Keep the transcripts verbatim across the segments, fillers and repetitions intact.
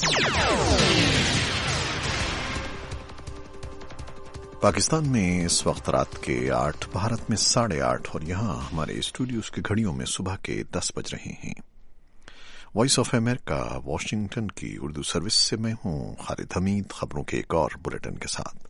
पाकिस्तान में इस वक्त रात के आठ, भारत में साढ़े आठ और यहाँ हमारे स्टूडियोज की घड़ियों में सुबह के दस बज रहे हैं। वॉइस ऑफ अमेरिका वॉशिंगटन की उर्दू सर्विस से मैं हूँ खालिद हमीद, खबरों के एक और बुलेटिन के साथ।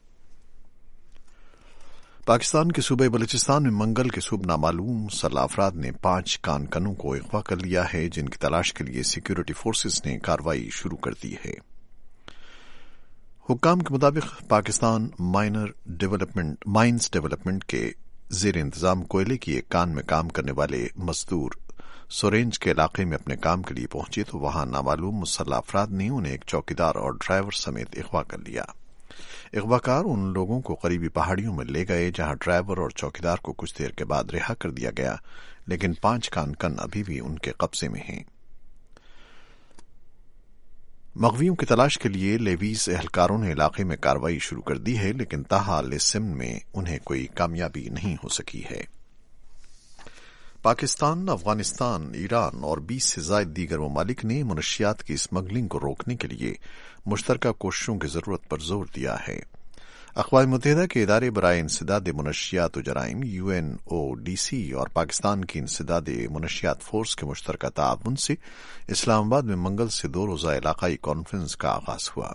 पाकिस्तान के सूबे बलूचिस्तान में मंगल के सुबह नामालूम सल्ला अफराद ने पांच कानकनों को अगवा कर लिया है, जिनकी तलाश के लिए सिक्योरिटी फोर्सेस ने कार्रवाई शुरू कर दी है। हुक्काम के मुताबिक Pakistan minor development mines development के जेर इंतजाम कोयले की एक कान में काम करने वाले मजदूर सोरेंज के इलाके में अपने काम के लिए पहुंचे तो वहां नामालूम मुसल्ला अफराद ने उन्हें एक चौकीदार और ड्राइवर समेत अगवा कर लिया। अगवाकार उन लोगों को करीबी पहाड़ियों में ले गए जहां ड्राइवर और चौकीदार को कुछ देर के बाद रिहा कर दिया गया, लेकिन पांच कानकन अभी भी उनके कब्जे में हैं। मगवियों की तलाश के लिए लेवीज एहलकारों ने इलाके में कार्रवाई शुरू कर दी है, लेकिन ताहाल इस सिम में उन्हें कोई कामयाबी नहीं हो सकी है। पाकिस्तान, अफगानिस्तान, ईरान और बीस से ज्यादा दीगर ममालिक ने मनशियात की स्मगलिंग को रोकने के लिए मुश्तरका कोशिशों की जरूरत पर जोर दिया है। अक़वाम मुत्तहिदा के इदारे बराए इंसदाद मनशियात व जराइम U N O D C और पाकिस्तान की इंसदाद मनशियात फोर्स के मुश्तरका ताउन से इस्लामाबाद में मंगल से दो रोजा इलाकाई कॉन्फ्रेंस का आगाज हुआ।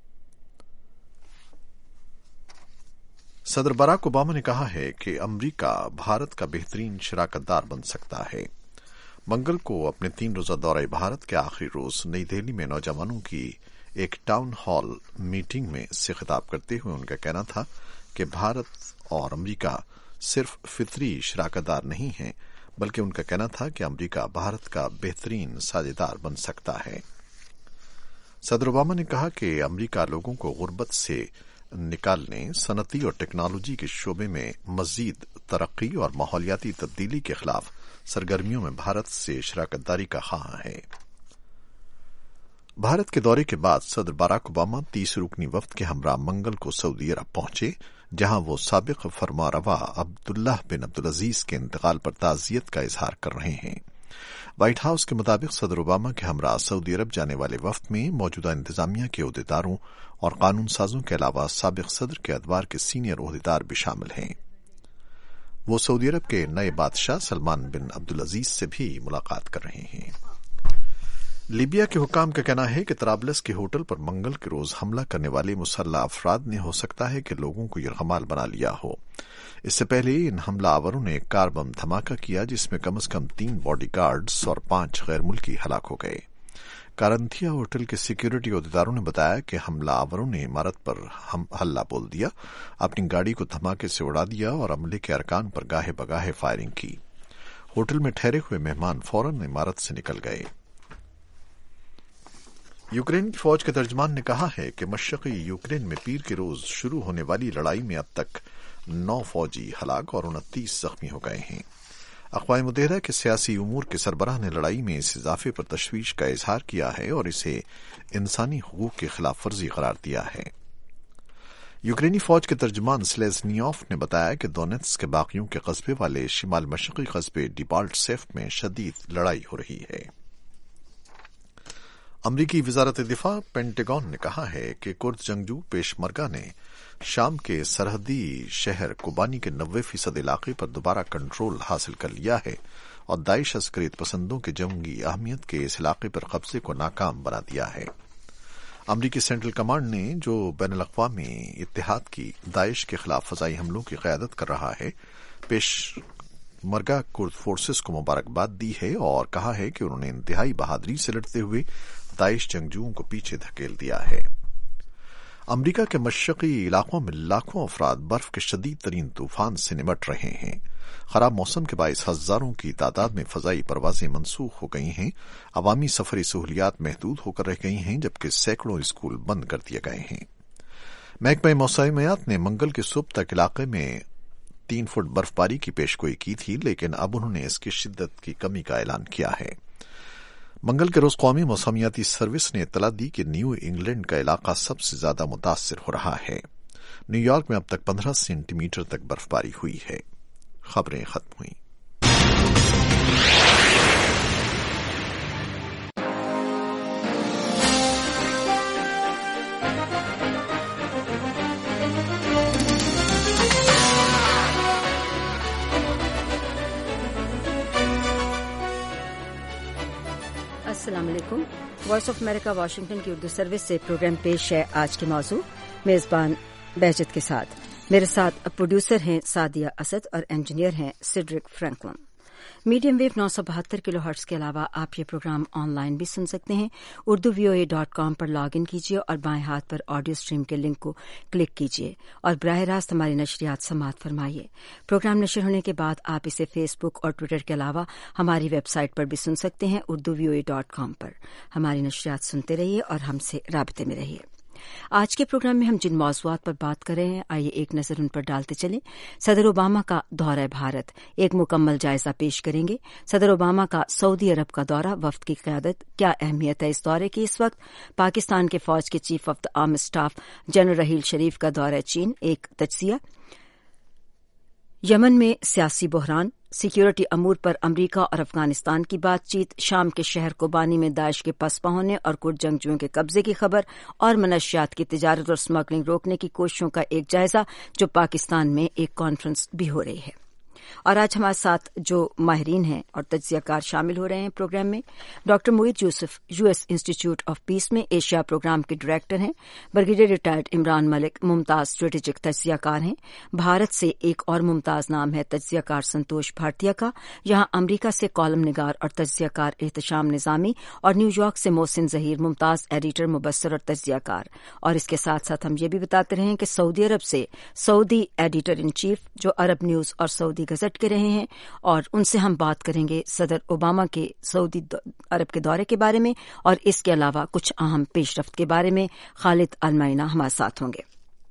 सदर बराक ओबामा ने कहा है कि अमरीका भारत का बेहतरीन शराकतदार बन सकता है। मंगल को अपने तीन रोजा दौरे भारत के आखिरी रोज नई दिल्ली में नौजवानों की एक टाउन हॉल मीटिंग में से खिताब करते हुए उनका कहना था कि भारत और अमरीका सिर्फ फितरी शराकतदार नहीं हैं, बल्कि उनका कहना था कि अमरीका भारत का बेहतरीन साझेदार बन सकता है। सदर ओबामा ने कहा कि अमरीका लोगों को गुर्बत से निकालने, सनती और टेक्नोलॉजी के शोबे में मजीद तरक्की और माहौलियाती तब्दीली के खिलाफ सरगर्मियों में भारत से शराकतदारी का ख्वाह है। भारत के दौरे के बाद सदर बराक ओबामा तीस रुकनी वफ्द के हमरा मंगल को सऊदी अरब पहुंचे, जहां वो साबिक फरमारवा अब्दुल्लाह बिन अब्दुल अजीज के इंतकाल पर ताजियत का इजहार कर रहे हैं। व्हाइट हाउस के मुताबिक सदर ओबामा के हमरा सऊदी अरब जाने वाले वफ्द में मौजूदा इंतजामिया के ओहदेदारों और कानून साजों के अलावा साबिक सदर के अदवार के सीनियर ओहदेदार भी शामिल हैं। वो सऊदी अरब के नए बादशाह सलमान बिन अब्दुल अजीज से भी मुलाकात कर रहे हैं। लीबिया के हुक्काम का कहना है कि तराबलस के होटल पर मंगल के रोज हमला करने वाले मुसल्ला अफराद ने हो सकता है कि लोगों को यरगमाल बना लिया हो। इससे पहले इन हमलावरों ने एक कार बम धमाका किया, जिसमें कम से कम तीन बॉडीगार्ड्स और पांच गैर मुल्की हलाक हो गए। कारंथिया होटल के सिक्योरिटी ओहदेदारों ने बताया कि हमलावरों ने इमारत पर हम हल्ला बोल दिया, अपनी गाड़ी को धमाके से उड़ा दिया और अमले के अरकान पर गाहे बगाहे फायरिंग की। होटल में ठहरे हुए मेहमान फौरन इमारत से निकल गए। यूक्रेन की फौज के तर्जमान ने कहा है कि मशरक़ी यूक्रेन में पीर के रोज शुरू होने वाली लड़ाई में अब तक नौ फौजी हलाक और उनतीस जख्मी हो गए हैं। अक़वाम मुत्तहिदा के सियासी उमूर के सरबराह ने लड़ाई में इस इजाफे पर तशवीश का इजहार किया है और इसे इंसानी हुकूक की खिलाफ वर्जी करार दिया है। यूक्रेनी फौज के तर्जमान स्लेज़नियोफ ने बताया कि दोनेत्स्क के बाकियों के कस्बे वाले शिमाल मशरक़ी कस्बे डिबाल्टसेफ में शदीद लड़ाई हो रही है। अमरीकी वजारत दिफा पेंटागन ने कहा है कि कुर्द जंगजू पेशमर्गा ने शाम के सरहदी शहर कोबानी के नब्बे फीसद इलाके पर दोबारा कंट्रोल हासिल कर लिया है और दाइश अस्करियत पसंदों के जंगी अहमियत के इस इलाके पर कब्जे को नाकाम बना दिया है। अमरीकी सेंट्रल कमांड ने, जो बैनुल-अक़वामी इत्तेहाद की दाइश के खिलाफ फजाई हमलों की क़यादत कर रहा है, पेशमर्गा कुर्द फोर्सेस को मुबारकबाद दी है और कहा है कि उन्होंने इंतहाई बहादुरी से लड़ते हुए दाइश जंगजुओं को पीछे धकेल दिया है। अमरीका के मशरक़ी इलाकों में लाखों अफराद बर्फ के शदीद तरीन तूफान से निमट रहे हैं। खराब मौसम के बायस हजारों की तादाद में फजाई परवाजें मनसूख हो गई हैं, अवामी सफरी सहूलियात महदूद होकर रह गई हैं, जबकि सैकड़ों स्कूल बंद कर दिए गए हैं। महकमा मौसमियात ने मंगल के सुबह तक इलाके में तीन फुट बर्फबारी की पेशगोई की थी, लेकिन अब उन्होंने इसकी शिद्दत की कमी का ऐलान किया है। मंगल के रोज कौमी मौसमियाती सर्विस ने इत्तला दी कि न्यू इंग्लैंड का इलाका सबसे ज्यादा मुतासिर हो रहा है। न्यूयॉर्क में अब तक पंद्रह सेंटीमीटर तक बर्फबारी हुई है। खबरें खत्म हुई। अस्सलाम वालेकुम। वॉइस ऑफ अमेरिका वाशिंगटन की उर्दू सर्विस से प्रोग्राम पेश है। आज के मौजू मेजबान बहजत के साथ। मेरे साथ प्रोड्यूसर हैं सादिया असद और इंजीनियर हैं सिड्रिक फ्रैंकलिन। मीडियम वेव नौ सौ बहत्तर किलो हर्ट्ज के अलावा आप ये प्रोग्राम ऑनलाइन भी सुन सकते हैं। Urdu V O A dot com पर लॉग इन कीजिए और बाएं हाथ पर ऑडियो स्ट्रीम के लिंक को क्लिक कीजिए और बराह रास्त हमारी नशरियात समाअत फरमाइए। प्रोग्राम नशर होने के बाद आप इसे फेसबुक और ट्विटर के अलावा हमारी वेबसाइट पर भी सुन सकते हैं, Urdu V O A dot com पर। हमारी नशरियात सुनते रहिए और हमसे राबते में रहिए। आज के प्रोग्राम में हम जिन मौज़ूआत पर बात कर रहे हैं, आइए एक नजर उन पर डालते चलें। सदर ओबामा का दौरा भारत, एक मुकम्मल जायजा पेश करेंगे। सदर ओबामा का सऊदी अरब का दौरा, वफ्द की क़यादत, क्या अहमियत है इस दौरे की इस वक्त। पाकिस्तान के फौज के chief of the arm staff general Raheel Sharif का दौरा चीन, एक तजज़िया। यमन में सियासी बहरान, सिक्योरिटी अमूर पर अमरीका और अफगानिस्तान की बातचीत, शाम के शहर कोबानी में दाइश के पसपा होने और कुछ जंगजुओं के कब्जे की खबर और मनशियात की तिजारत और स्मगलिंग रोकने की कोशिशों का एक जायजा, जो पाकिस्तान में एक कॉन्फ्रेंस भी हो रही है। और आज हमारे साथ जो माहिरीन हैं और तज्जियाकार शामिल हो रहे हैं प्रोग्राम में, doctor Moeed Yusuf US institute of peace में एशिया प्रोग्राम के डायरेक्टर हैं। Brigadier retired Imran Malik Mumtaz strategic तज्जियाकार हैं। भारत से एक और मुमताज नाम है तज्जियाकार संतोष भारतीय का। यहाँ अमरीका से कॉलम निगार और तज्जियाकार एहतशाम निजामी और न्यूयॉर्क से मोहसिन जहीर मुमताज एडिटर, मुबस्सर और तज्जियाकार। और इसके साथ साथ हम ये भी बताते रहे कि सऊदी अरब से सऊदी एडिटर इन चीफ जो अरब न्यूज और सऊदी गजट के रहे हैं, और उनसे हम बात करेंगे सदर ओबामा के सऊदी अरब के दौरे के बारे में और इसके अलावा कुछ अहम पेशरफ्त के बारे में। खालिद अलमैना हमारे साथ होंगे।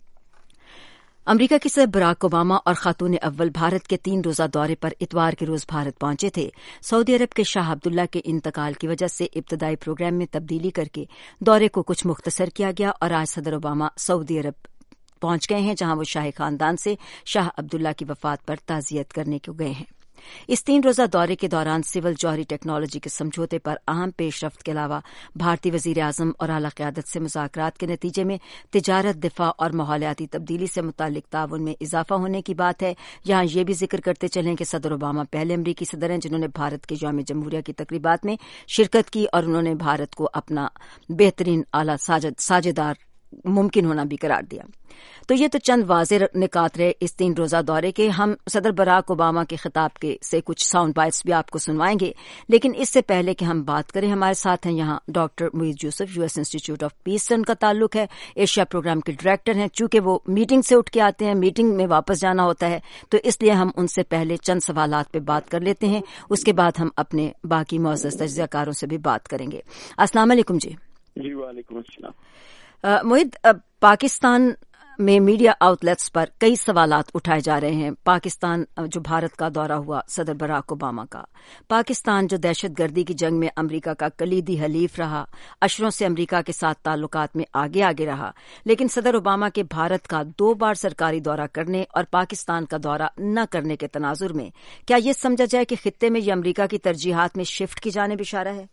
अमरीका के सदर बराक ओबामा और खातून अव्वल भारत के तीन रोजा दौरे पर इतवार के रोज भारत पहुंचे थे। सऊदी अरब के शाह अब्दुल्ला के इंतकाल की वजह से इब्तदाई प्रोग्राम में तब्दीली करके दौरे को कुछ मुख्तसर किया गया और आज सदर ओबामा सऊदी अरब पहुंच गए हैं, जहां वो शाही खानदान से शाह अब्दुल्ला की वफात पर ताजियत करने को गए हैं। इस तीन रोजा दौरे के दौरान सिविल जौहरी टेक्नोलॉजी के समझौते पर अहम पेशरफ्त के अलावा भारतीय वजीर आजम और आला क़यादत से मुज़ाकरात के नतीजे में तिजारत, दिफा और माहौलियाती तब्दीली से मुताल्लिक ताउन में इजाफा होने की बात है। यहाँ ये भी जिक्र करते चलें कि सदर ओबामा पहले अमरीकी सदर हैं जिन्होंने भारत के यौम जमहूरिया की तकरीबात में शिरकत की और उन्होंने भारत को अपना बेहतरीन आला साझेदार मुमकिन होना भी करार दिया। तो ये तो चंद वाज़ेह निकात रहे इस तीन रोजा दौरे के। हम सदर बराक ओबामा के खिताब के से कुछ साउंड बाइट्स भी आपको सुनवाएंगे, लेकिन इससे पहले कि हम बात करें, हमारे साथ हैं यहाँ doctor Moeed Yusuf, US institute of peace से उनका ताल्लुक है, एशिया प्रोग्राम के डायरेक्टर हैं। चूंकि वो मीटिंग से उठ के आते हैं, मीटिंग में वापस जाना होता है, तो इसलिए हम उनसे पहले चंद सवालात पे बात कर लेते हैं। उसके बाद हम अपने बाकी मौजूद तज्ज़ियाकारों से भी बात करेंगे। अस्सलाम वालेकुम जी। जी वालेकुम अस्सलाम। मोईद, पाकिस्तान में मीडिया आउटलेट्स पर कई सवालात उठाए जा रहे हैं। पाकिस्तान जो भारत का दौरा हुआ सदर बराक ओबामा का, पाकिस्तान जो दहशतगर्दी की जंग में अमरीका का कलीदी हलीफ रहा, अशरों से अमरीका के साथ ताल्लुकात में आगे आगे रहा, लेकिन सदर ओबामा के भारत का दो बार सरकारी दौरा करने और पाकिस्तान का दौरा न करने के तनाजुर में क्या ये समझा जाए कि खित्ते में ये अमरीका की तरजीहात में शिफ्ट की जानिब इशारा है?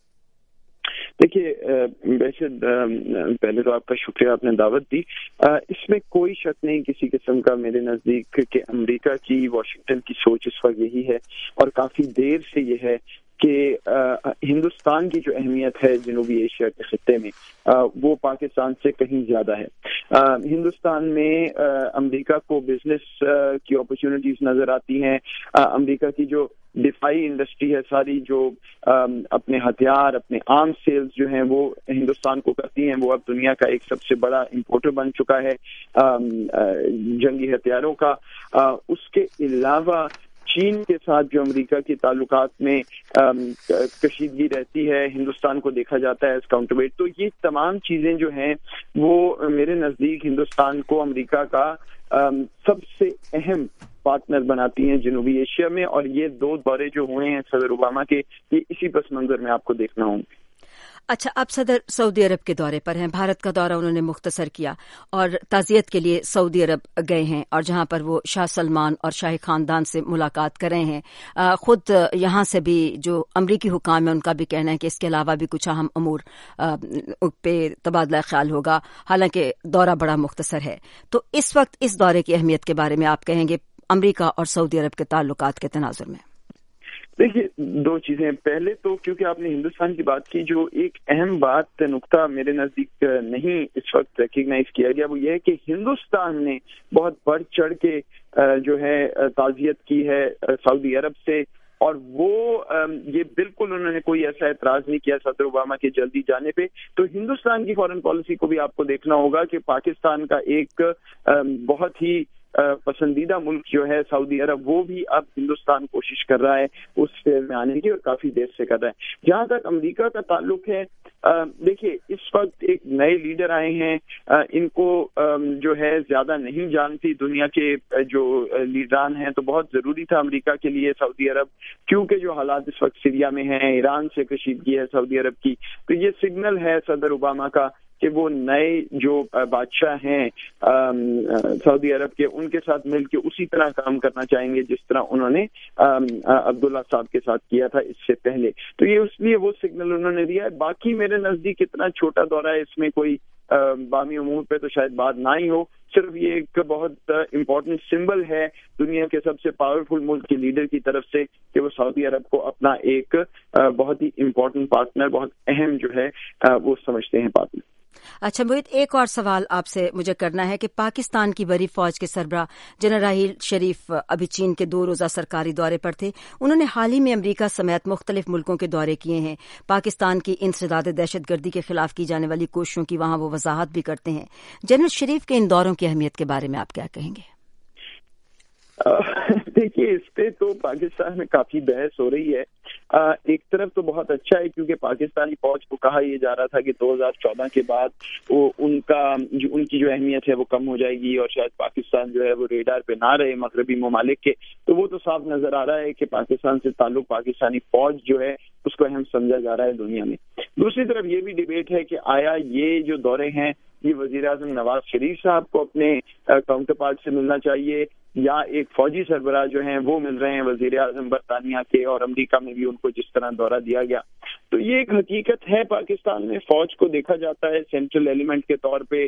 देखिए, वैसे पहले तो आपका शुक्रिया, आपने दावत दी। इसमें कोई शक नहीं किसी किस्म का मेरे नजदीक कि अमेरिका की, वाशिंगटन की सोच इस वक्त यही है और काफी देर से ये है कि हिंदुस्तान की जो अहमियत है जनूबी एशिया के खित्ते में आ, वो पाकिस्तान से कहीं ज्यादा है। आ, हिंदुस्तान में अमेरिका को बिजनेस की अपॉर्चुनिटीज नजर आती हैं। अमेरिका की जो डिफाई इंडस्ट्री है सारी, जो आ, अपने हथियार, अपने आर्म सेल्स जो हैं वो हिंदुस्तान को करती हैं, वो अब दुनिया का एक सबसे बड़ा इंपोर्टर बन चुका है आ, आ, जंगी हथियारों का। आ, उसके अलावा चीन के साथ जो अमेरिका की ताल्लुकात में कशीदगी रहती है, हिंदुस्तान को देखा जाता है एज काउंटरवेट। तो ये तमाम चीजें जो हैं वो मेरे नजदीक हिंदुस्तान को अमेरिका का सबसे अहम पार्टनर बनाती हैं जनूबी एशिया में। और ये दो दौरे जो हुए हैं सदर ओबामा के, ये इसी पस मंजर में आपको देखना होंगे। अच्छा, अब सदर सऊदी अरब के दौरे पर हैं। भारत का दौरा उन्होंने मुख्तसर किया और ताज़ियत के लिए सऊदी अरब गए हैं और जहां पर वो शाह सलमान और शाही खानदान से मुलाकात कर रहे हैं। खुद यहां से भी जो अमरीकी हुकाम है उनका भी कहना है कि इसके अलावा भी कुछ अहम अमूर पे तबादला ख्याल होगा, हालांकि दौरा बड़ा मुख्तसर है। तो इस वक्त इस दौरे की अहमियत के बारे में आप कहेंगे अमरीका और सऊदी अरब के ताल्लुकात के तनाजुर में? دیکھیے دو چیزیں، پہلے تو کیونکہ آپ نے ہندوستان کی بات کی، جو ایک اہم بات نقطہ میرے نزدیک نہیں اس وقت ریکگنائز کیا گیا وہ یہ ہے کہ ہندوستان نے بہت بڑھ چڑھ کے جو ہے تعزیت کی ہے سعودی عرب سے، اور وہ یہ بالکل انہوں نے کوئی ایسا اعتراض نہیں کیا صدر اوباما کے جلدی جانے پہ. تو ہندوستان کی فارن پالیسی کو بھی آپ کو دیکھنا ہوگا کہ پاکستان کا ایک بہت ہی پسندیدہ ملک جو ہے سعودی عرب، وہ بھی اب ہندوستان کوشش کر رہا ہے اس فیئر میں آنے کی، اور کافی دیر سے کر رہا ہے. جہاں تک امریکہ کا تعلق ہے، دیکھیے اس وقت ایک نئے لیڈر آئے ہیں، ان کو جو ہے زیادہ نہیں جانتی دنیا کے جو لیڈران ہیں، تو بہت ضروری تھا امریکہ کے لیے سعودی عرب، کیونکہ جو حالات اس وقت سیریا میں ہیں، ایران سے کشیدگی ہے سعودی عرب کی، تو یہ سگنل ہے صدر اوباما کا کہ وہ نئے جو بادشاہ ہیں سعودی عرب کے، ان کے ساتھ مل کے اسی طرح کام کرنا چاہیں گے جس طرح انہوں نے عبداللہ صاحب کے ساتھ کیا تھا اس سے پہلے. تو یہ اس لیے وہ سگنل انہوں نے دیا ہے. باقی میرے نزدیک اتنا چھوٹا دورہ ہے، اس میں کوئی بامی امور پہ تو شاید بات نہ ہی ہو، صرف یہ ایک بہت امپورٹنٹ سمبل ہے دنیا کے سب سے پاورفل ملک کے لیڈر کی طرف سے کہ وہ سعودی عرب کو اپنا ایک بہت ہی امپورٹنٹ پارٹنر، بہت اہم جو ہے وہ سمجھتے ہیں پارٹنر. اچھا موہت، ایک اور سوال آپ سے مجھے کرنا ہے کہ پاکستان کی بڑی فوج کے سربراہ جنرل راحیل شریف ابھی چین کے دو روزہ سرکاری دورے پر تھے. انہوں نے حال ہی میں امریکہ سمیت مختلف ملکوں کے دورے کیے ہیں. پاکستان کی انسداد دہشت گردی کے خلاف کی جانے والی کوششوں کی وہاں وہ وضاحت بھی کرتے ہیں. جنرل شریف کے ان دوروں کی اہمیت کے بارے میں آپ کیا کہیں گے؟ دیکھیے اس پہ تو پاکستان میں کافی بحث ہو رہی ہے. ایک طرف تو بہت اچھا ہے کیونکہ پاکستانی فوج کو کہا یہ جا رہا تھا کہ دو ہزار چودہ کے بعد وہ ان کا جو ان کی جو اہمیت ہے وہ کم ہو جائے گی اور شاید پاکستان جو ہے وہ ریڈار پہ نہ رہے مغربی ممالک کے. تو وہ تو صاف نظر آ رہا ہے کہ پاکستان سے تعلق پاکستانی فوج جو ہے اس کو اہم سمجھا جا رہا ہے دنیا میں. دوسری طرف یہ بھی ڈیبیٹ ہے کہ آیا یہ جو دورے ہیں یہ وزیر اعظم نواز شریف صاحب کو اپنے کاؤنٹر پارٹ سے ملنا چاہیے یا ایک فوجی سربراہ جو ہیں وہ مل رہے ہیں وزیر اعظم برطانیہ کے، اور امریکہ میں بھی ان کو جس طرح دورہ دیا گیا. تو یہ ایک حقیقت ہے پاکستان میں فوج کو دیکھا جاتا ہے سینٹرل ایلیمنٹ کے طور پہ.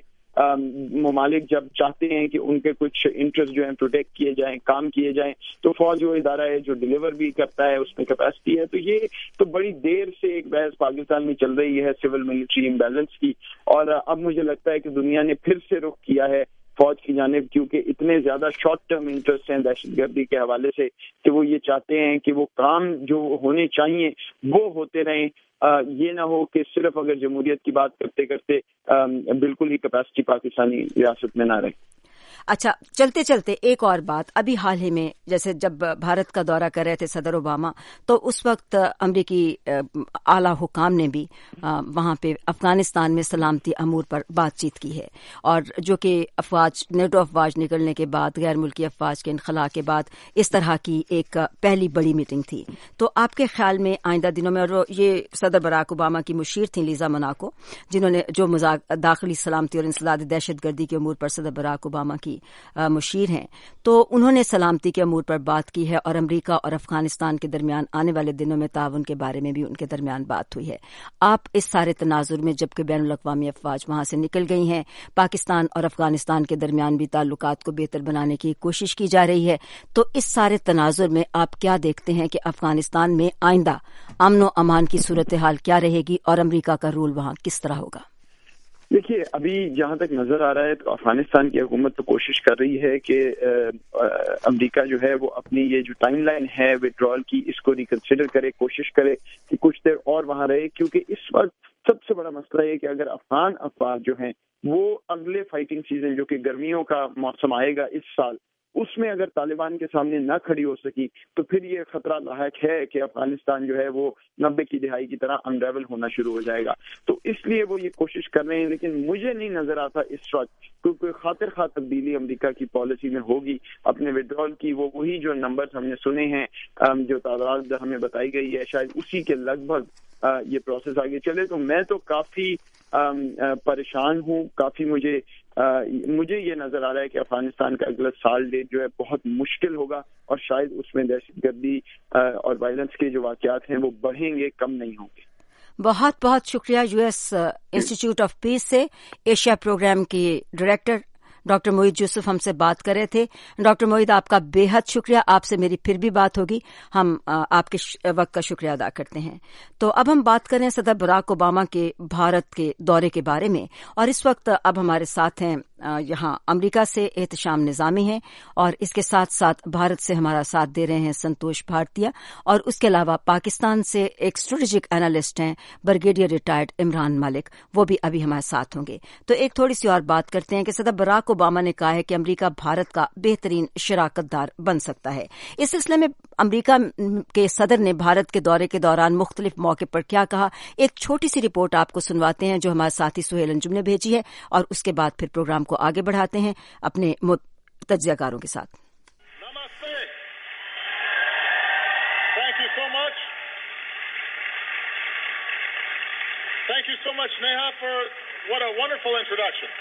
ممالک جب چاہتے ہیں کہ ان کے کچھ انٹرسٹ جو ہیں پروٹیکٹ کیے جائیں، کام کیے جائیں، تو فوج وہ ادارہ ہے جو ڈیلیور بھی کرتا ہے، اس میں کیپیسٹی ہے. تو یہ تو بڑی دیر سے ایک بحث پاکستان میں چل رہی ہے سول ملٹری امبیلنس کی، اور اب مجھے لگتا ہے کہ دنیا نے پھر سے رخ کیا ہے فوج کی جانب، کیونکہ اتنے زیادہ شارٹ ٹرم انٹرسٹ ہیں دہشت گردی کے حوالے سے کہ وہ یہ چاہتے ہیں کہ وہ کام جو ہونے چاہیے وہ ہوتے رہیں. یہ نہ ہو کہ صرف اگر جمہوریت کی بات کرتے کرتے بالکل ہی کیپیسٹی پاکستانی ریاست میں نہ رہے. اچھا چلتے چلتے ایک اور بات، ابھی حال ہی میں جیسے جب بھارت کا دورہ کر رہے تھے صدر اوباما تو اس وقت امریکی اعلیٰ حکام نے بھی وہاں پہ افغانستان میں سلامتی امور پر بات چیت کی ہے، اور جو کہ افواج نیٹو افواج نکلنے کے بعد، غیر ملکی افواج کے انخلاء کے بعد اس طرح کی ایک پہلی بڑی میٹنگ تھی. تو آپ کے خیال میں آئندہ دنوں میں، اور یہ صدر براک اوباما کی مشیر تھیں لیزا موناکو، جنہوں نے جو داخلی سلامتی اور انسداد دہشت گردی کے امور پر صدر براک اوباما کی مشیر ہیں، تو انہوں نے سلامتی کے امور پر بات کی ہے، اور امریکہ اور افغانستان کے درمیان آنے والے دنوں میں تعاون کے بارے میں بھی ان کے درمیان بات ہوئی ہے. آپ اس سارے تناظر میں، جبکہ بین الاقوامی افواج وہاں سے نکل گئی ہیں، پاکستان اور افغانستان کے درمیان بھی تعلقات کو بہتر بنانے کی کوشش کی جا رہی ہے، تو اس سارے تناظر میں آپ کیا دیکھتے ہیں کہ افغانستان میں آئندہ امن و امان کی صورتحال کیا رہے گی اور امریکہ کا رول وہاں کس طرح ہوگا؟ دیکھیے ابھی جہاں تک نظر آ رہا ہے تو افغانستان کی حکومت تو کوشش کر رہی ہے کہ امریکہ جو ہے وہ اپنی یہ جو ٹائم لائن ہے وڈرال کی اس کو ریکنسیڈر کرے، کوشش کرے کہ کچھ دیر اور وہاں رہے، کیونکہ اس وقت سب سے بڑا مسئلہ یہ کہ اگر افغان افواج جو ہیں وہ اگلے فائٹنگ سیزن جو کہ گرمیوں کا موسم آئے گا اس سال، اس میں اگر طالبان کے سامنے نہ کھڑی ہو سکی تو پھر یہ خطرہ لاحق ہے کہ افغانستان جو ہے وہ نبے کی دہائی کی طرح انریول ہونا شروع ہو جائے گا. تو اس لیے وہ یہ کوشش کر رہے ہیں، لیکن مجھے نہیں نظر آتا اس وقت کوئی خاطر خواہ تبدیلی امریکہ کی پالیسی میں ہوگی اپنے وڈرال کی. وہ وہی جو نمبرز ہم نے سنے ہیں، جو تعداد ہمیں بتائی گئی ہے، شاید اسی کے لگ بھگ یہ پروسیس آگے چلے. تو میں تو کافی پریشان ہوں، کافی مجھے مجھے یہ نظر آ رہا ہے کہ افغانستان کا اگلا سال ڈیٹ جو ہے بہت مشکل ہوگا، اور شاید اس میں دہشت گردی اور وائلنس کے جو واقعات ہیں وہ بڑھیں گے، کم نہیں ہوں گے. بہت بہت شکریہ. U S institute of peace سے ایشیا پروگرام کے ڈائریکٹر ڈاکٹر معید یوسف ہم سے بات کر رہے تھے. ڈاکٹر معید آپ کا بے حد شکریہ. آپ سے میری پھر بھی بات ہوگی. ہم آپ کے وقت کا شکریہ ادا کرتے ہیں. تو اب ہم بات کریں صدر براک اوباما کے بھارت کے دورے کے بارے میں. اور اس وقت اب ہمارے ساتھ ہیں یہاں امریکہ سے احتشام نظامی ہیں اور اس کے ساتھ ساتھ بھارت سے ہمارا ساتھ دے رہے ہیں سنتوش بھارتیہ اور اس کے علاوہ پاکستان سے ایک اسٹریٹجک اینالسٹ ہیں بریگیڈیئر ریٹائرڈ عمران ملک. وہ بھی ابھی ہمارے ساتھ ہوں گے. تو ایک تھوڑی سی اور بات کرتے ہیں کہ صدر براک اوباما نے کہا ہے کہ امریکہ بھارت کا بہترین شراکت دار بن سکتا ہے. اس سلسلے میں امریکہ کے صدر نے بھارت کے دورے کے دوران مختلف موقع پر کیا کہا، ایک چھوٹی سی رپورٹ آپ کو سنواتے ہیں جو ہمارے ساتھی سہیل انجم نے بھیجی ہے اور اس کے بعد پھر پروگرام کو آگے بڑھاتے ہیں اپنے تجزیہ کاروں کے ساتھ. نمستے. Thank you so much. Thank you so much, Neha, for what a wonderful introduction.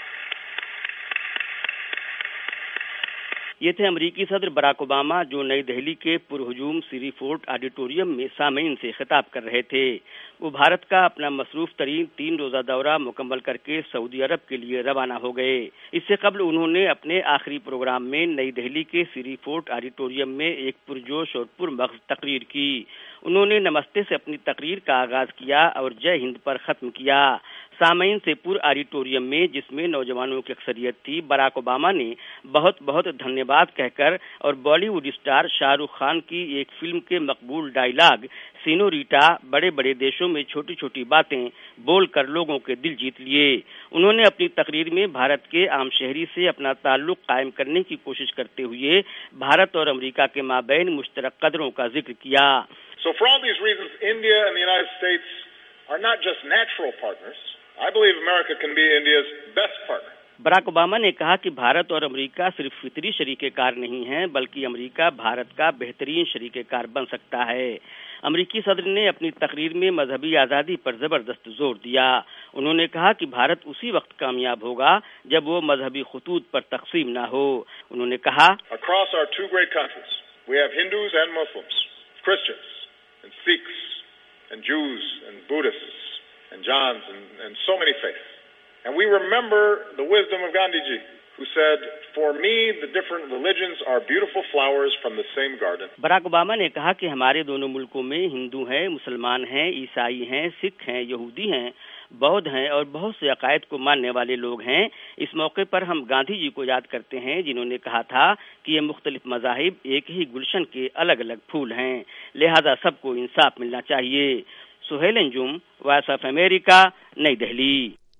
یہ تھے امریکی صدر براک اوباما جو نئی دہلی کے پرہجوم سری فورٹ آڈیٹوریم میں سامعین سے خطاب کر رہے تھے. وہ بھارت کا اپنا مصروف ترین تین روزہ دورہ مکمل کر کے سعودی عرب کے لیے روانہ ہو گئے. اس سے قبل انہوں نے اپنے آخری پروگرام میں نئی دہلی کے سری فورٹ آڈیٹوریم میں ایک پرجوش اور پرمغز تقریر کی. انہوں نے نمستے سے اپنی تقریر کا آغاز کیا اور جے ہند پر ختم کیا. سامعین سے پر آڈیٹوریم میں جس میں نوجوانوں کی اکثریت تھی، براک اوباما نے بہت بہت دھنیہ واد کہہ کر اور بالی ووڈ اسٹار شاہ رخ خان کی ایک فلم کے مقبول ڈائیلاگ سینوریٹا بڑے بڑے دیشوں میں چھوٹی چھوٹی باتیں بول کر لوگوں کے دل جیت لیے. انہوں نے اپنی تقریر میں بھارت کے عام شہری سے اپنا تعلق قائم کرنے کی کوشش کرتے ہوئے بھارت اور امریکہ کے مابین مشترک قدروں کا ذکر کیا. So for all these reasons, India and the United States are not just natural partners. I believe America can be India's best partner. Barack Obama نے کہا کہ بھارت اور امریکہ صرف فطری شریک کار نہیں ہیں بلکہ امریکہ بھارت کا بہترین شریک کار بن سکتا ہے. امریکی صدر نے اپنی تقریر میں مذہبی آزادی پر زبردست زور دیا. انہوں نے کہا کہ بھارت اسی وقت کامیاب ہوگا جب وہ مذہبی خطوط پر تقسیم نہ ہو. انہوں نے کہا Across our two great countries, we have Hindus and Muslims, Christians and Sikhs and Jews and Buddhists and Jains and, and so many faiths. And we remember the wisdom of Gandhi ji, who said, for me, the different religions are beautiful flowers from the same garden. Barack Obama نے کہا کہ ہمارے دونوں ملکوں میں ہندو ہیں، مسلمان ہیں، عیسائی ہیں، سکھ ہیں، یہودی ہیں، بودھ ہیں اور بہت سے عقائد کو ماننے والے لوگ ہیں. اس موقع پر ہم گاندھی جی کو یاد کرتے ہیں جنہوں نے کہا تھا کہ یہ مختلف مذاہب ایک ہی گلشن کے الگ الگ پھول ہیں، لہذا سب کو انصاف ملنا چاہیے. Sohail Anjum, voice of America, Nai Delhi.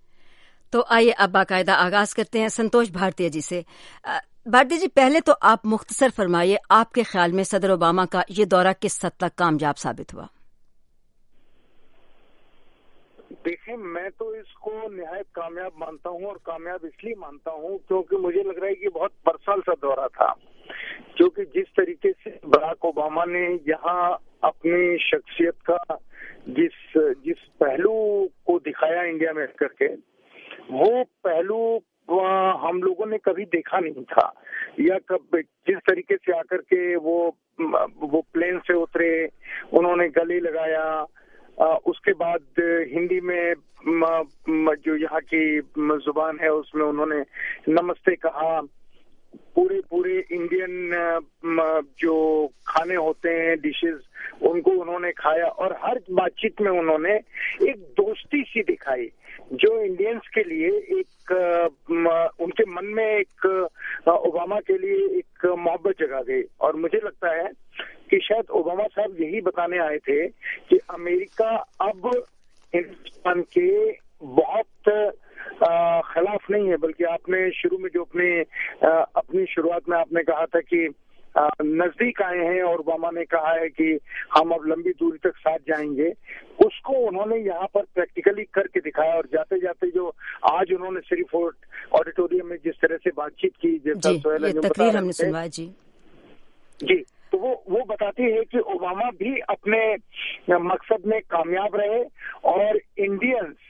تو آئیے اب باقاعدہ آغاز کرتے ہیں سنتوش بھارتیہ جی سے. بھارتیہ جی، پہلے تو آپ مختصر فرمائیے آپ کے خیال میں صدر اوباما کا یہ دورہ کس حد تک کامیاب ثابت ہوا؟ دیکھیں، میں تو اس کو نہایت کامیاب مانتا ہوں اور کامیاب اس لیے مانتا ہوں کیونکہ مجھے لگ رہا ہے کہ بہت پرسنل سا دورہ تھا. کیونکہ جس طریقے سے براک اوباما نے یہاں اپنی شخصیت کا جس جس پہلو کو دکھایا انڈیا میں کر کے، وہ پہلو ہم لوگوں نے کبھی دیکھا نہیں تھا. یا کب جس طریقے سے آ کر کے وہ وہ پلین سے اترے، انہوں نے گلے لگایا، اس کے بعد ہندی میں جو یہاں کی زبان ہے اس میں انہوں نے نمستے کہا. پورے پورے انڈین جو کھانے ہوتے ہیں، ڈشز، ان کو انہوں نے کھایا اور ہر بات چیت میں انہوں نے ایک دوستی سی دکھائی جو انڈینز کے لیے ایک ان کے من میں ایک اوباما کے لیے ایک محبت جگا گئی. اور مجھے لگتا ہے کہ شاید اوباما صاحب یہی بتانے آئے تھے کہ امریکہ اب ہندوستان کے بہت خلاف نہیں ہے، بلکہ آپ نے شروع میں جو اپنے اپنی شروعات میں آپ نے کہا تھا کہ نزدیک آئے ہیں اور اوباما نے کہا ہے کہ ہم اب لمبی دوری تک ساتھ جائیں گے. اس کو انہوں نے یہاں پر پریکٹیکلی کر کے دکھایا. اور جاتے جاتے جو آج انہوں نے سری فورٹ آڈیٹوریم میں جس طرح سے بات چیت کی، جیسا سہیل انجم بتا رہے تھے، جی جی تو وہ وہ بتاتی ہے کہ اوباما بھی اپنے مقصد میں کامیاب رہے اور انڈینز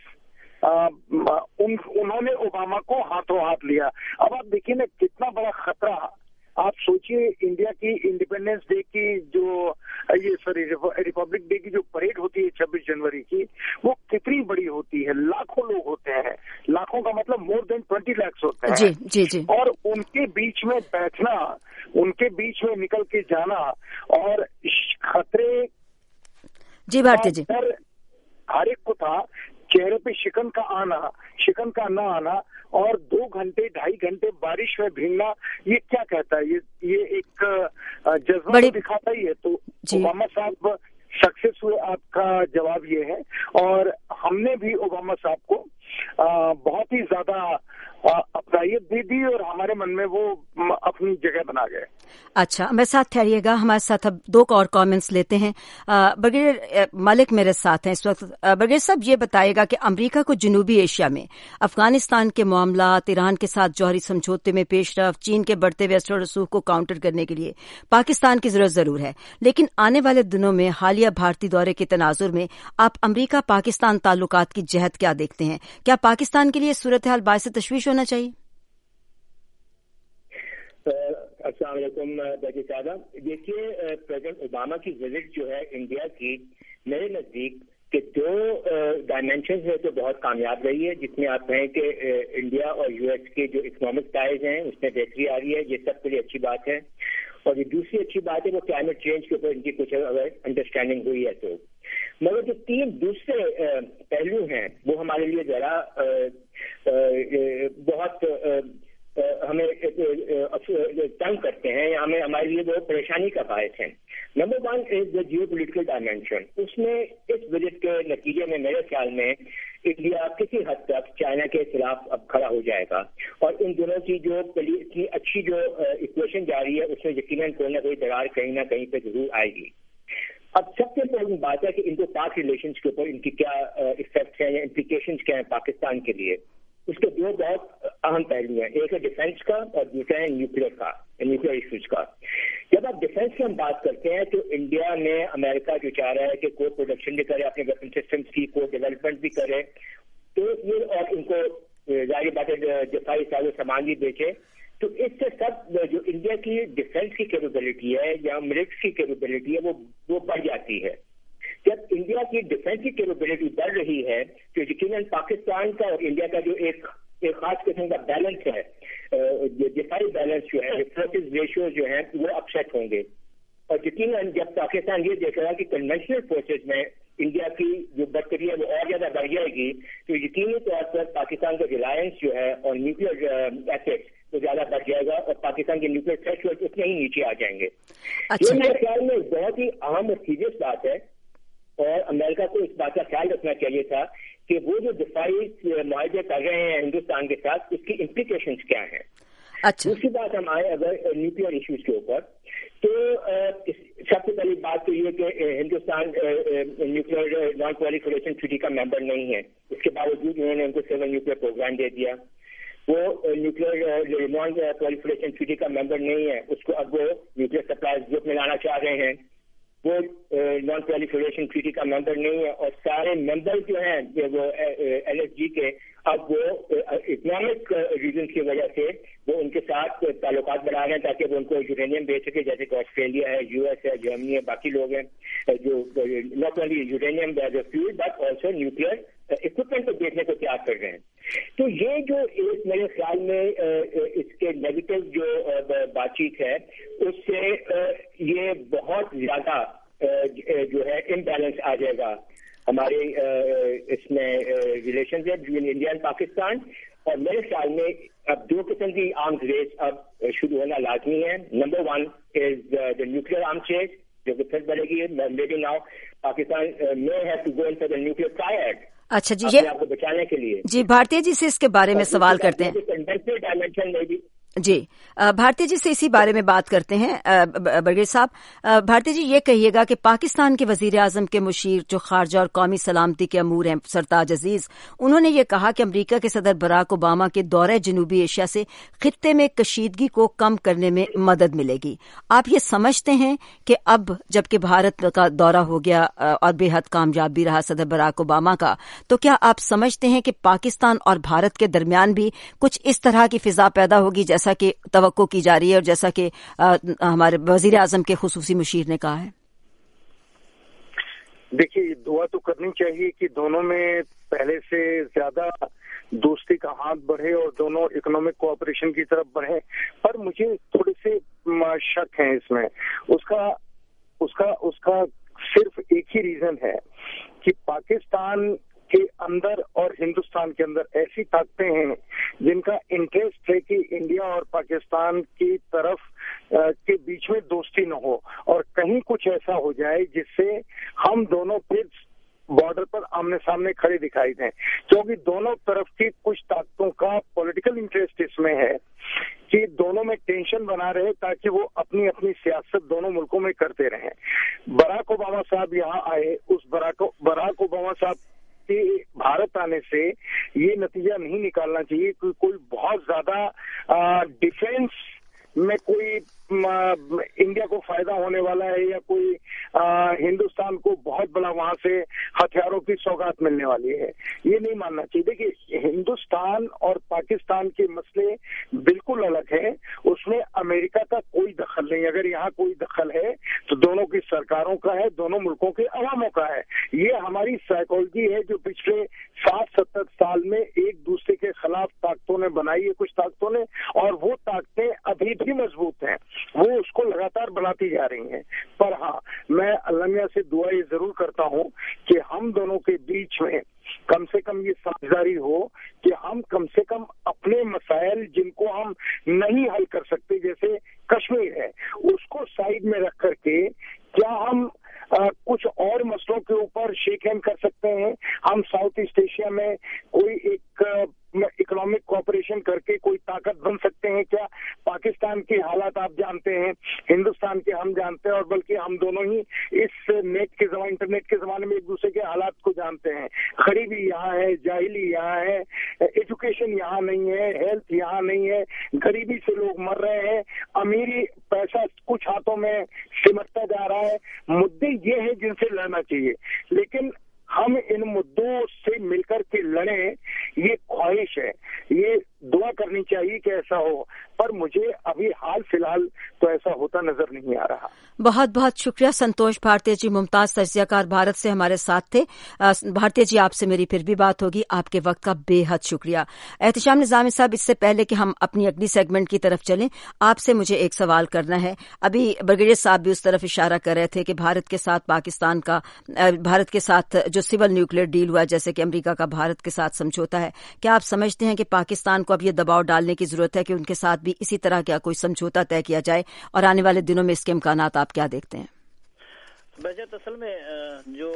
انہوں نے اوباما کو ہاتھوں ہاتھ لیا. اب آپ دیکھیے نا کتنا بڑا خطرہ. آپ سوچئے انڈیا کی انڈیپینڈنس ڈے کی جو یہ سوری ریپبلک ڈے کی جو پریڈ ہوتی ہے چھبیس جنوری کی، وہ کتنی بڑی ہوتی ہے. لاکھوں لوگ ہوتے ہیں लाखों का मतलब मोर देन ट्वेंटी लैक्स होते हैं। जी जी जी। और उनके बीच में बैठना, उनके बीच में निकल के जाना और खतरे जी भारती जी हर एक को था, चेहरे पे शिकन का आना, शिकन का ना आना, और दो घंटे ढाई घंटे बारिश में भीगना, ये क्या कहता है? ये ये एक जज्बा दिखाता ही है। तो ओबामा साहब सक्सेस हुए, आपका जवाब ये है। और हमने भी ओबामा साहब को आ, बहुत ही ज्यादा अप्रायियत भी दी और हमारे मन में वो अपनी जगह बना गए। अच्छा, मेरे साथ ठहरिएगा, हमारे साथ अब दो और कमेंट्स लेते हैं। ब्रिगेडियर मलिक मेरे साथ हैं इस वक्त। ब्रिगेडियर साहब, ये बताइएगा कि अमेरिका को जनूबी एशिया में अफगानिस्तान के मामलात, ईरान के साथ जौहरी समझौते में पेशरफ, चीन के बढ़ते हुए असर और रसूख को काउंटर करने के लिए पाकिस्तान की जरूरत जरूर है, लेकिन आने वाले दिनों में हालिया भारतीय दौरे के तनाजुर में आप अमेरिका पाकिस्तान ताल्लुकात की जहत क्या देखते हैं? क्या पाकिस्तान के लिए सूरत हाल बायस तशवीश होना चाहिए? अस्सलाम वालेकुम दादी साहब। देखिए, प्रेसिडेंट ओबामा की विजिट जो है इंडिया की, मेरे नज़दीक के दो डायमेंशन है तो बहुत कामयाब रही है, जिसमें आप कहें कि इंडिया और यूएस के जो इकोनॉमिक टाइज हैं उसमें बेहतरी आ रही है, ये सब के लिए अच्छी बात है। और ये दूसरी अच्छी बात है वो क्लाइमेट चेंज के ऊपर इनकी कुछ अगर अंडरस्टैंडिंग हुई है तो। मगर जो तीन दूसरे पहलू हैं वो हमारे लिए जरा बहुत हमें तंग करते हैं या हमें हमारे लिए वो परेशानी का बायस है। Number one is the geo political dimension. उसमें इस विजिट के नतीजे में मेरे ख्याल में इंडिया किसी हद तक चाइना के खिलाफ अब खड़ा हो जाएगा, और इन दोनों की जो इतनी अच्छी जो इक्वेशन जा रही है उसमें यकीनन कोई ना कोई दरार कहीं ना कहीं पे जरूर आएगी। अब सबसे इम्पोर्टेंट बात है कि इंडो पाक रिलेशंस के ऊपर इनकी क्या इफेक्ट है या इम्प्लीकेशंस क्या है पाकिस्तान के लिए। उसके दो बहुत अहम पहलू हैं, एक है डिफेंस का और दूसरा है न्यूक्लियर का, न्यूक्लियर इश्यूज का। जब आप डिफेंस की हम बात करते हैं तो इंडिया में अमेरिका जो चाह रहा है कि को प्रोडक्शन भी करे, अपने वेपन सिस्टम्स की को डेवलपमेंट भी करे, तो ये और इनको जाहिर बात है दिफाई साजो सामान भी बेचे, तो इससे सब जो इंडिया की डिफेंस की कैपेबिलिटी है या मिलिट्री की कैपेबिलिटी है वो वो बढ़ जाती है। जब इंडिया की डिफेंस की कैपेबिलिटी बढ़ रही है तो यकीनन पाकिस्तान का और इंडिया का जो एक एक खास किस्म का बैलेंस है, दिफाई बैलेंस जो है, फोर्सेस रेशियो जो है वो अपसेट होंगे। और यकीनन जब पाकिस्तान ये देख रहा है कि कन्वेंशनल फोर्सेज में इंडिया की जो बढ़तरी है वो और ज्यादा बढ़ जाएगी, तो यकीनी तौर पर पाकिस्तान का रिलायंस जो है और न्यूक्लियर एसेट्स तो ज्यादा बढ़ जाएगा और पाकिस्तान के न्यूक्लियर थ्रेशोल्ड उतने ही नीचे आ जाएंगे। ये मेरे ख्याल में बहुत ही अहम और सीरियस बात है, और अमेरिका को इस बात का ख्याल रखना चाहिए था कि वो जो दिफाई मुआहदे कर रहे हैं हिंदुस्तान के साथ उसकी इम्प्लीकेशंस क्या हैं। अच्छा। दूसरी बात हम आए अगर न्यूक्लियर इश्यूज के ऊपर, तो सबसे पहली बात तो ये कि Hindustan nuclear non proliferation treaty का मेंबर नहीं है, इसके बावजूद उन्होंने उनको सिविल न्यूक्लियर प्रोग्राम दे दिया। वो न्यूक्लियर नॉन प्रोलिफरेशन ट्रीटी का मेंबर नहीं है, उसको अब वो न्यूक्लियर सप्लाईज ग्रुप में लाना चाह रहे हैं। वो नॉन प्रोलिफरेशन ट्रीटी का मेंबर नहीं है, और सारे मेंबर जो हैं वो एल एस जी के अब वो इकोनॉमिक रीजन की वजह से वो उनके साथ ताल्लुकात बढ़ा रहे हैं ताकि वो उनको यूरेनियम बेच सके, जैसे कि ऑस्ट्रेलिया है, यूएस है, जर्मनी है, बाकी लोग हैं जो not only uranium as a fuel but also nuclear equipment को बेचने को तैयार कर रहे हैं। तो ये जो एक मेरे ख्याल में इसके नेगेटिव जो बातचीत है उससे ये बहुत ज्यादा जो है इम्बैलेंस आ जाएगा हमारे इसमें रिलेशन है बिटवीन इंडिया एंड पाकिस्तान। और मेरे ख्याल में अब दो किस्म की आर्म्स रेस अब शुरू होना लाजमी है। Number one is the nuclear arms race जो कि फिर बढ़ेगी, maybe now Pakistan may have to go in for the nuclear triad. अच्छा जी, ये आपको बचाने के लिए। जी, भारतीय जी से इसके बारे में सवाल करते हैं। कन्वेंशनल डायमेंशन में भी जी, भारतीय जी से इसी बारे में बात करते हैं। ब्रिगेडियर साहब, भारतीय जी ये कहिएगा कि पाकिस्तान के वजीर आजम के मुशीर जो खारजा और कौमी सलामती के अमूर हैं सरताज अजीज, उन्होंने ये कहा कि अमेरिका के सदर बराक ओबामा के दौरे जनूबी एशिया से खित्ते में कशीदगी को कम करने में मदद मिलेगी। आप ये समझते हैं कि अब जबकि भारत का दौरा हो गया और बेहद कामयाब भी रहा सदर बराक ओबामा का, तो क्या आप समझते हैं कि पाकिस्तान और भारत के दरमियान भी कुछ इस तरह की फिजा पैदा होगी जैसा कि तवक्को की जा रही है और जैसा कि हमारे वजीर आजम के खुसूसी मुशीर ने कहा है? देखिए, दुआ तो करनी चाहिए कि दोनों में पहले से ज्यादा दोस्ती बढ़े और दोनों इकोनॉमिक कोऑपरेशन की तरफ बढ़े, पर मुझे थोड़े से शक हैं इसमें। उसका उसका उसका सिर्फ एक ही रीजन है कि पाकिस्तान के अंदर और हिंदुस्तान के अंदर ऐसी ताकतें हैं जिनका इंटरेस्ट है कि इंडिया और पाकिस्तान की तरफ के बीच में दोस्ती न हो और कहीं कुछ ऐसा हो जाए जिससे हम दोनों फिर बॉर्डर पर आमने सामने खड़े दिखाई दें, क्योंकि दोनों तरफ की कुछ ताकतों का पॉलिटिकल इंटरेस्ट इसमें है कि दोनों में टेंशन बना रहे ताकि वो अपनी अपनी सियासत दोनों मुल्कों में करते रहें। बराक ओबामा साहब यहाँ आए, उस बराक बराक ओबामा साहब के भारत आने से ये नतीजा नहीं निकालना चाहिए कि कोई बहुत ज्यादा डिफेंस में कोई इंडिया को फायदा होने वाला है या कोई आ, हिंदुस्तान को बहुत बड़ा वहां से हथियारों की सौगात मिलने वाली है, ये नहीं मानना चाहिए। देखिए, हिंदुस्तान और पाकिस्तान के मसले बिल्कुल अलग है, उसमें अमेरिका का कोई दखल नहीं। अगर यहाँ कोई दखल है तो दोनों की सरकारों का है, दोनों मुल्कों के अवामों का है। ये हमारी साइकोलॉजी है जो पिछले साठ सत्तर साल में एक दूसरे के खिलाफ ताकतों ने बनाई है, कुछ ताकतों ने, और वो ताकतें अभी भी मजबूत हैं, वो उसको लगातार बढ़ाती जा रही हैं। पर हाँ, मैं अल्लाह मियां से दुआ ये जरूर करता हूँ कि हम दोनों के बीच में कम से कम ये समझदारी हो कि हम कम से कम अपने मसाइल जिनको हम नहीं हल कर सकते, जैसे कश्मीर है, उसको साइड में रख करके क्या हम आ, कुछ और मसलों के ऊपर शेक हैंड कर सकते हैं। हम साउथ ईस्ट एशिया में कोई एक इकोनॉमिक कोऑपरेशन करके कोई ताकत बन सकते हैं क्या? पाकिस्तान के हालात आप जानते हैं, हिंदुस्तान के हम जानते हैं, और बल्कि हम दोनों ही इस नेट के जमाने इंटरनेट के जमाने में एक दूसरे के हालात को जानते हैं। गरीबी यहाँ है, जाहिली यहाँ है, एजुकेशन यहाँ नहीं है, हेल्थ यहाँ नहीं है, गरीबी से लोग मर रहे हैं, अमीरी पैसा कुछ हाथों में सिमटता जा रहा है। मुद्दे ये हैं जिनसे लड़ना चाहिए, लेकिन हम इन मुद्दों से मिलकर के लड़ें, ये ख्वाहिश है, ये दुआ करनी चाहिए कि ऐसा हो, पर मुझे अभी हाल फिलहाल तो ऐसा होता नजर नहीं आ रहा। बहुत बहुत शुक्रिया संतोष भारतीय जी, मुमताज तज्जियाकार भारत से हमारे साथ थे। भारतीय जी, आपसे मेरी फिर भी बात होगी, आपके वक्त का बेहद शुक्रिया। एहतिशाम निजामी साहब, इससे पहले कि हम अपनी अगली सेगमेंट की तरफ चलें, आपसे मुझे एक सवाल करना है। अभी ब्रिगेडियर साहब भी उस तरफ इशारा कर रहे थे कि भारत के साथ पाकिस्तान का, भारत के साथ जो सिविल न्यूक्लियर डील हुआ, जैसे कि अमेरिका का भारत के साथ समझौता है, क्या आप समझते हैं कि पाकिस्तान को अब ये दबाव डालने की जरूरत है कि उनके साथ भी इसी तरह का कोई समझौता तय किया जाए, और आने वाले दिनों में इसके इम्कानात आप क्या देखते हैं? बजट असल में जो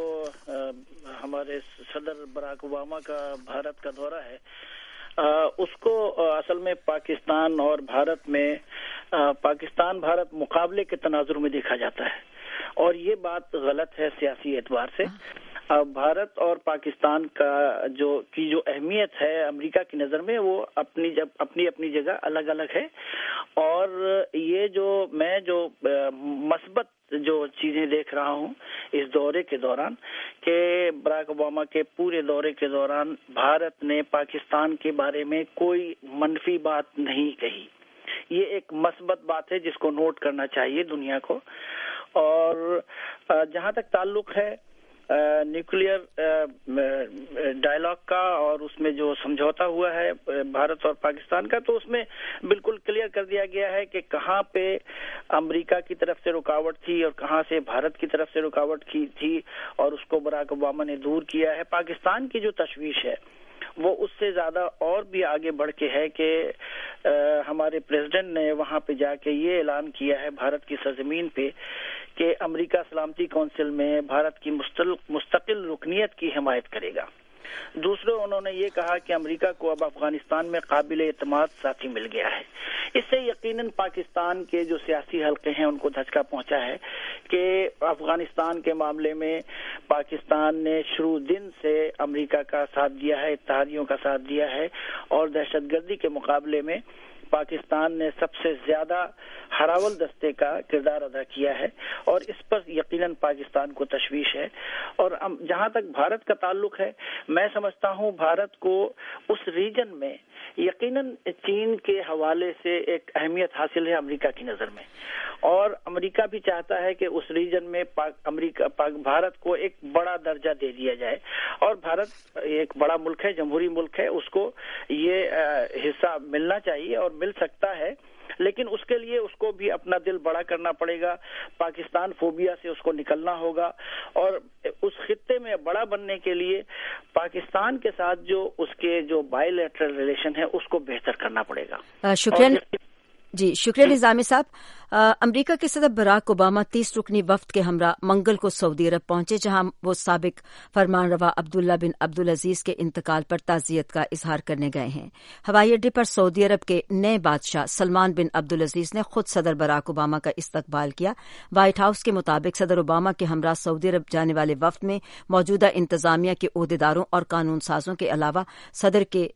हमारे सदर बराक ओबामा का भारत का दौरा है, उसको असल में पाकिस्तान और भारत में, पाकिस्तान भारत मुकाबले के तनाजुर में देखा जाता है, और ये बात गलत है सियासी एतबार से। भारत और पाकिस्तान का जो की जो अहमियत है अमेरिका की नज़र में, वो अपनी जब अपनी अपनी जगह अलग अलग है, और ये जो मैं जो मस्बत जो चीजें देख रहा हूँ इस दौरे के दौरान, कि बराक ओबामा के पूरे दौरे के दौरान भारत ने पाकिस्तान के बारे में कोई मनफी बात नहीं कही। ये एक मस्बत बात है जिसको नोट करना चाहिए दुनिया को। और जहाँ तक ताल्लुक है न्यूक्लियर डायलॉग का और उसमें जो समझौता हुआ है भारत और पाकिस्तान का, तो उसमें बिल्कुल क्लियर कर दिया गया है कि कहाँ पे अमेरिका की तरफ से रुकावट थी और कहाँ से भारत की तरफ से रुकावट की थी, और उसको बराक ओबामा ने दूर किया है। पाकिस्तान की जो तशवीश है वो उससे ज्यादा और भी आगे बढ़ के है कि हमारे प्रेसिडेंट ने वहां पे जाके ये ऐलान किया है भारत की सरजमीन पे कि अमेरिका सलामती कौंसिल में भारत की मुस्तकिल रुकनियत की हिमायत करेगा। दूसरे, उन्होंने ये कहा कि अमेरिका को अब अफगानिस्तान में काबिल एतमाद साथी मिल गया है। इससे यकीनन पाकिस्तान के जो सियासी हल्के हैं उनको धचका पहुंचा है कि अफगानिस्तान के मामले में पाकिस्तान ने शुरू दिन से अमेरिका का साथ दिया है, इत्तेहादियों का साथ दिया है, और दहशतगर्दी के मुकाबले में پاکستان نے سب سے زیادہ ہراول دستے کا کردار ادا کیا ہے اور اس پر یقیناً پاکستان کو تشویش ہے. اور جہاں تک بھارت کا تعلق ہے، میں سمجھتا ہوں بھارت کو اس ریجن میں یقیناً چین کے حوالے سے ایک اہمیت حاصل ہے امریکہ کی نظر میں، اور امریکہ بھی چاہتا ہے کہ اس ریجن میں پاک امریکہ پاک بھارت کو ایک بڑا درجہ دے دیا جائے. اور بھارت ایک بڑا ملک ہے، جمہوری ملک ہے، اس کو یہ حصہ ملنا چاہیے اور مل سکتا ہے، لیکن اس کے لیے اس کو بھی اپنا دل بڑا کرنا پڑے گا. پاکستان فوبیا سے اس کو نکلنا ہوگا اور اس خطے میں بڑا بننے کے لیے پاکستان کے ساتھ جو اس کے جو بائی لیٹرل ریلیشن ہے اس کو بہتر کرنا پڑے گا. شکریہ جی شکریہ نظامی صاحب. امریکہ کے صدر براک اوباما تیس رکنی وفد کے ہمراہ منگل کو سعودی عرب پہنچے، جہاں وہ سابق فرمان روا عبداللہ بن عبدالعزیز کے انتقال پر تعزیت کا اظہار کرنے گئے ہیں. ہوائی اڈے پر سعودی عرب کے نئے بادشاہ سلمان بن عبدالعزیز نے خود صدر براک اوباما کا استقبال کیا. وائٹ ہاؤس کے مطابق صدر اوباما کے ہمراہ سعودی عرب جانے والے وفد میں موجودہ انتظامیہ کے عہدیداروں اور قانون سازوں کے علاوہ صدر کے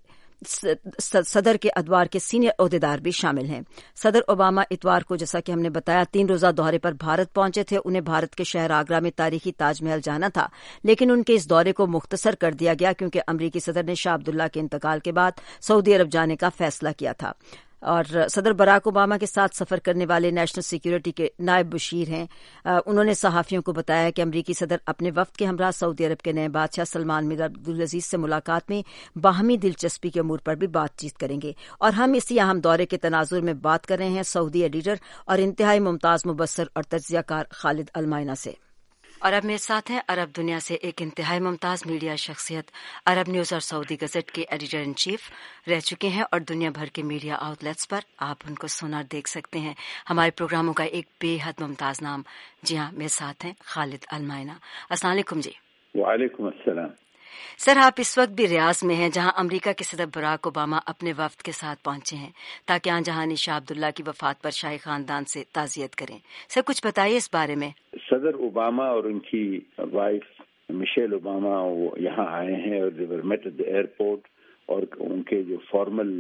صدر کے ادوار کے سینئر عہدیدار بھی شامل ہیں. صدر اوباما اتوار کو جیسا کہ ہم نے بتایا تین روزہ دورے پر بھارت پہنچے تھے. انہیں بھارت کے شہر آگرہ میں تاریخی تاج محل جانا تھا، لیکن ان کے اس دورے کو مختصر کر دیا گیا کیونکہ امریکی صدر نے شاہ عبداللہ کے انتقال کے بعد سعودی عرب جانے کا فیصلہ کیا تھا. اور صدر براک اوباما کے ساتھ سفر کرنے والے نیشنل سیکیورٹی کے نائب بشیر ہیں. انہوں نے صحافیوں کو بتایا کہ امریکی صدر اپنے وفد کے ہمراہ سعودی عرب کے نئے بادشاہ سلمان بن عبدالعزیز سے ملاقات میں باہمی دلچسپی کے امور پر بھی بات چیت کریں گے. اور ہم اسی اہم دورے کے تناظر میں بات کر رہے ہیں سعودی ایڈیٹر اور انتہائی ممتاز مبصر اور تجزیہ کار خالد المائنہ سے. اور اب میرے ساتھ ہیں عرب دنیا سے ایک انتہائی ممتاز میڈیا شخصیت، عرب نیوز اور سعودی گزٹ کے ایڈیٹر ان چیف رہ چکے ہیں اور دنیا بھر کے میڈیا آؤٹ لیٹس پر آپ ان کو سنا اور دیکھ سکتے ہیں. ہمارے پروگراموں کا ایک بے حد ممتاز نام. جی ہاں، میرے ساتھ ہیں خالد المائنہ. السلام علیکم. جی وعلیکم السلام. سر، آپ اس وقت بھی ریاض میں ہیں جہاں امریکہ کے صدر براک اوباما اپنے وفد کے ساتھ پہنچے ہیں تاکہ آن جہانی شاہ عبداللہ کی وفات پر شاہی خاندان سے تعزیت کریں. سر کچھ بتائیے اس بارے میں. صدر اوباما اور ان کی وائف مشیل اوباما وہ یہاں آئے ہیں اور they were met at the airport, اور ان کے جو فارمل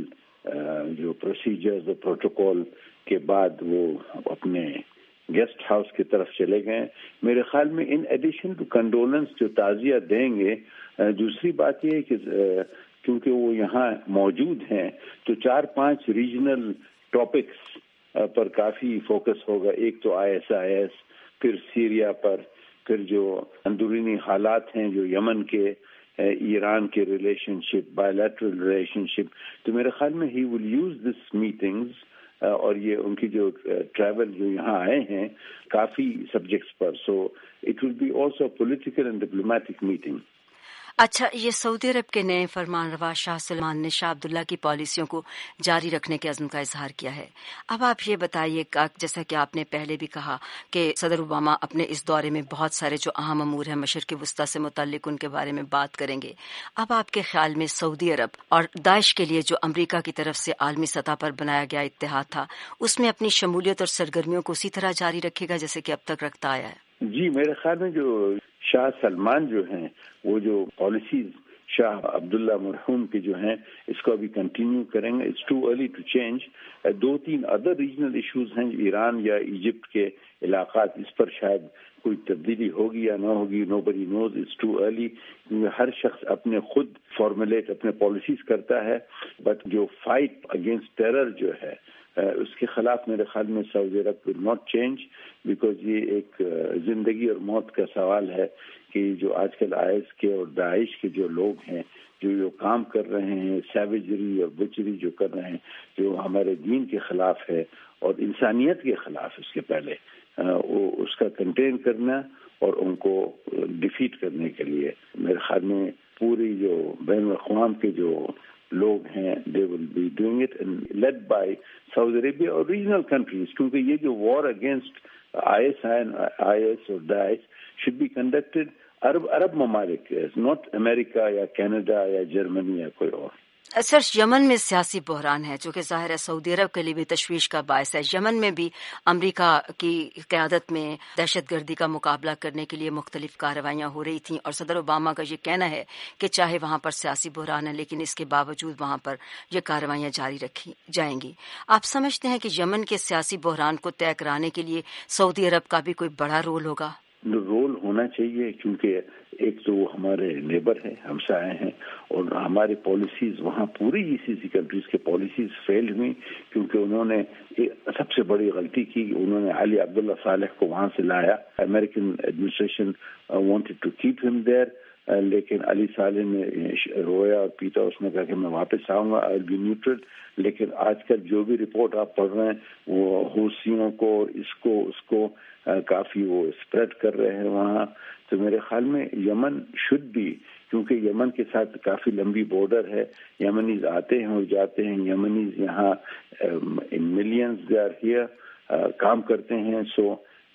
جو پروسیجرز اور پروٹوکول کے بعد وہ اپنے گیسٹ ہاؤس کی طرف چلے گئے. میرے خیال میں ان ایڈیشن ٹو کنڈولنس جو تعزیہ دیں گے، دوسری بات یہ ہے کہ کیونکہ وہ یہاں موجود ہیں تو چار پانچ ریجنل ٹاپکس پر کافی فوکس ہوگا. ایک تو آئی ایس آئی ایس، پھر سیریا پر، پھر جو اندرونی حالات ہیں جو یمن کے، ایران کے relationship, bilateral relationship. تو میرے خیال میں ہی ول یوز دس میٹنگز اور یہ ان کی جو ٹریول جو یہاں آئے ہیں کافی سبجیکٹس پر. So it will be also political and diplomatic meeting. اچھا، یہ سعودی عرب کے نئے فرمان روا شاہ سلمان نے شاہ عبداللہ کی پالیسیوں کو جاری رکھنے کے عزم کا اظہار کیا ہے. اب آپ یہ بتائیے، جیسا کہ آپ نے پہلے بھی کہا کہ صدر اوباما اپنے اس دورے میں بہت سارے جو اہم امور ہیں مشرق وسطیٰ سے متعلق ان کے بارے میں بات کریں گے. اب آپ کے خیال میں سعودی عرب اور داعش کے لیے جو امریکہ کی طرف سے عالمی سطح پر بنایا گیا اتحاد تھا، اس میں اپنی شمولیت اور سرگرمیوں کو اسی طرح جاری رکھے گا جیسے کہ اب تک رکھتا آیا ہے؟ جی، میرے خیال میں جو شاہ سلمان جو ہیں وہ جو پالیسیز شاہ عبداللہ مرحوم کے جو ہیں اس کو ابھی کنٹینیو کریں گے. It's too early to change. دو تین ادر ریجنل ایشوز ہیں، ایران یا ایجپٹ کے علاقات، اس پر شاید کوئی تبدیلی ہوگی یا نہ ہوگی. Nobody knows. It's too early. ہر شخص اپنے خود فارمولیٹ اپنے پالیسیز کرتا ہے، بٹ جو فائٹ اگینسٹ ٹیرر جو ہے اس کے خلاف میرے خیال میں Saudi Arab will not change, because یہ ایک زندگی اور موت کا سوال ہے کہ جو آج کل آئی ایس کے اور داعش کے جو لوگ ہیں جو جو کام کر رہے ہیں، سیویجری اور بچری جو کر رہے ہیں، جو ہمارے دین کے خلاف ہے اور انسانیت کے خلاف، اس کے پہلے وہ اس کا کنٹین کرنا اور ان کو ڈیفیٹ کرنے کے لیے میرے خیال میں پوری جو بین الاقوام کے جو لوگ ہیں they will be doing it and led by Saudi Arabia اور regional countries، کیونکہ یہ جو war against I S I S اور داعش should be conducted عرب عرب ممالک، not امریکہ یا کینیڈا یا جرمنی یا کوئی اور. سر یمن میں سیاسی بحران ہے جو کہ ظاہر ہے سعودی عرب کے لیے بھی تشویش کا باعث ہے. یمن میں بھی امریکہ کی قیادت میں دہشت گردی کا مقابلہ کرنے کے لیے مختلف کارروائیاں ہو رہی تھیں اور صدر اوباما کا یہ کہنا ہے کہ چاہے وہاں پر سیاسی بحران ہے لیکن اس کے باوجود وہاں پر یہ کارروائیاں جاری رکھی جائیں گی. آپ سمجھتے ہیں کہ یمن کے سیاسی بحران کو طے کرانے کے لیے سعودی عرب کا بھی کوئی بڑا رول ہوگا؟ رول ہونا چاہیے کیونکہ ایک تو وہ ہمارے نیبر ہیں، ہمسائے ہیں، اور ہماری پالیسیز وہاں پوری ای سی سی کنٹریز کے پالیسیز فیل ہوئی کیونکہ انہوں نے سب سے بڑی غلطی کی. انہوں نے علی عبداللہ صالح کو وہاں سے لایا. American administration wanted to keep them there, لیکن علی صالح نے رویا اور پیتا. اس نے کہا کہ میں واپس آؤں گا، آئی ول بی نیوٹرل. لیکن آج کل جو بھی رپورٹ آپ پڑھ رہے ہیں وہ حوثیوں کو اور اس کو اس کو کافی وہ اسپریڈ کر رہے ہیں وہاں. تو میرے خیال میں یمن شوڈ بھی، کیونکہ یمن کے ساتھ کافی لمبی بارڈر ہے، یمنیز آتے ہیں اور جاتے ہیں، یمنیز یہاں in millions they are here کام کرتے ہیں. سو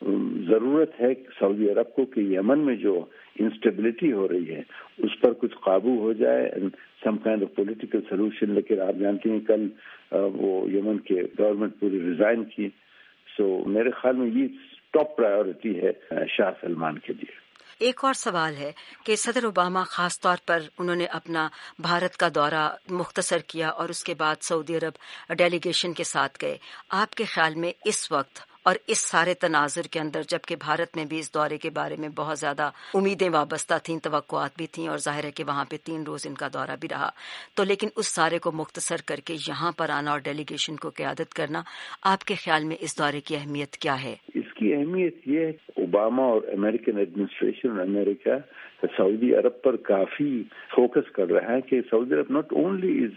ضرورت ہے سعودی عرب کو کہ یمن میں جو انسٹیبلٹی ہو رہی ہے اس پر کچھ قابو ہو جائے، some kind of political solution. لیکن آپ جانتے ہیں کل وہ یمن کے گورنمنٹ پوری ریزائن کی. سو میرے خیال میں یہ ٹاپ پرائیورٹی ہے شاہ سلمان کے لیے. ایک اور سوال ہے کہ صدر اوباما خاص طور پر انہوں نے اپنا بھارت کا دورہ مختصر کیا اور اس کے بعد سعودی عرب ڈیلیگیشن کے ساتھ گئے. آپ کے خیال میں اس وقت اور اس سارے تناظر کے اندر، جبکہ بھارت میں بھی اس دورے کے بارے میں بہت زیادہ امیدیں وابستہ تھیں، توقعات بھی تھیں، اور ظاہر ہے کہ وہاں پہ تین روز ان کا دورہ بھی رہا، تو لیکن اس سارے کو مختصر کر کے یہاں پر آنا اور ڈیلیگیشن کو قیادت کرنا، آپ کے خیال میں اس دورے کی اہمیت کیا ہے؟ اس کی اہمیت یہ ہے کہ اوباما اور امریکن ایڈمنسٹریشن اور امریکہ سعودی عرب پر کافی فوکس کر رہا ہے کہ Saudi Arab not only is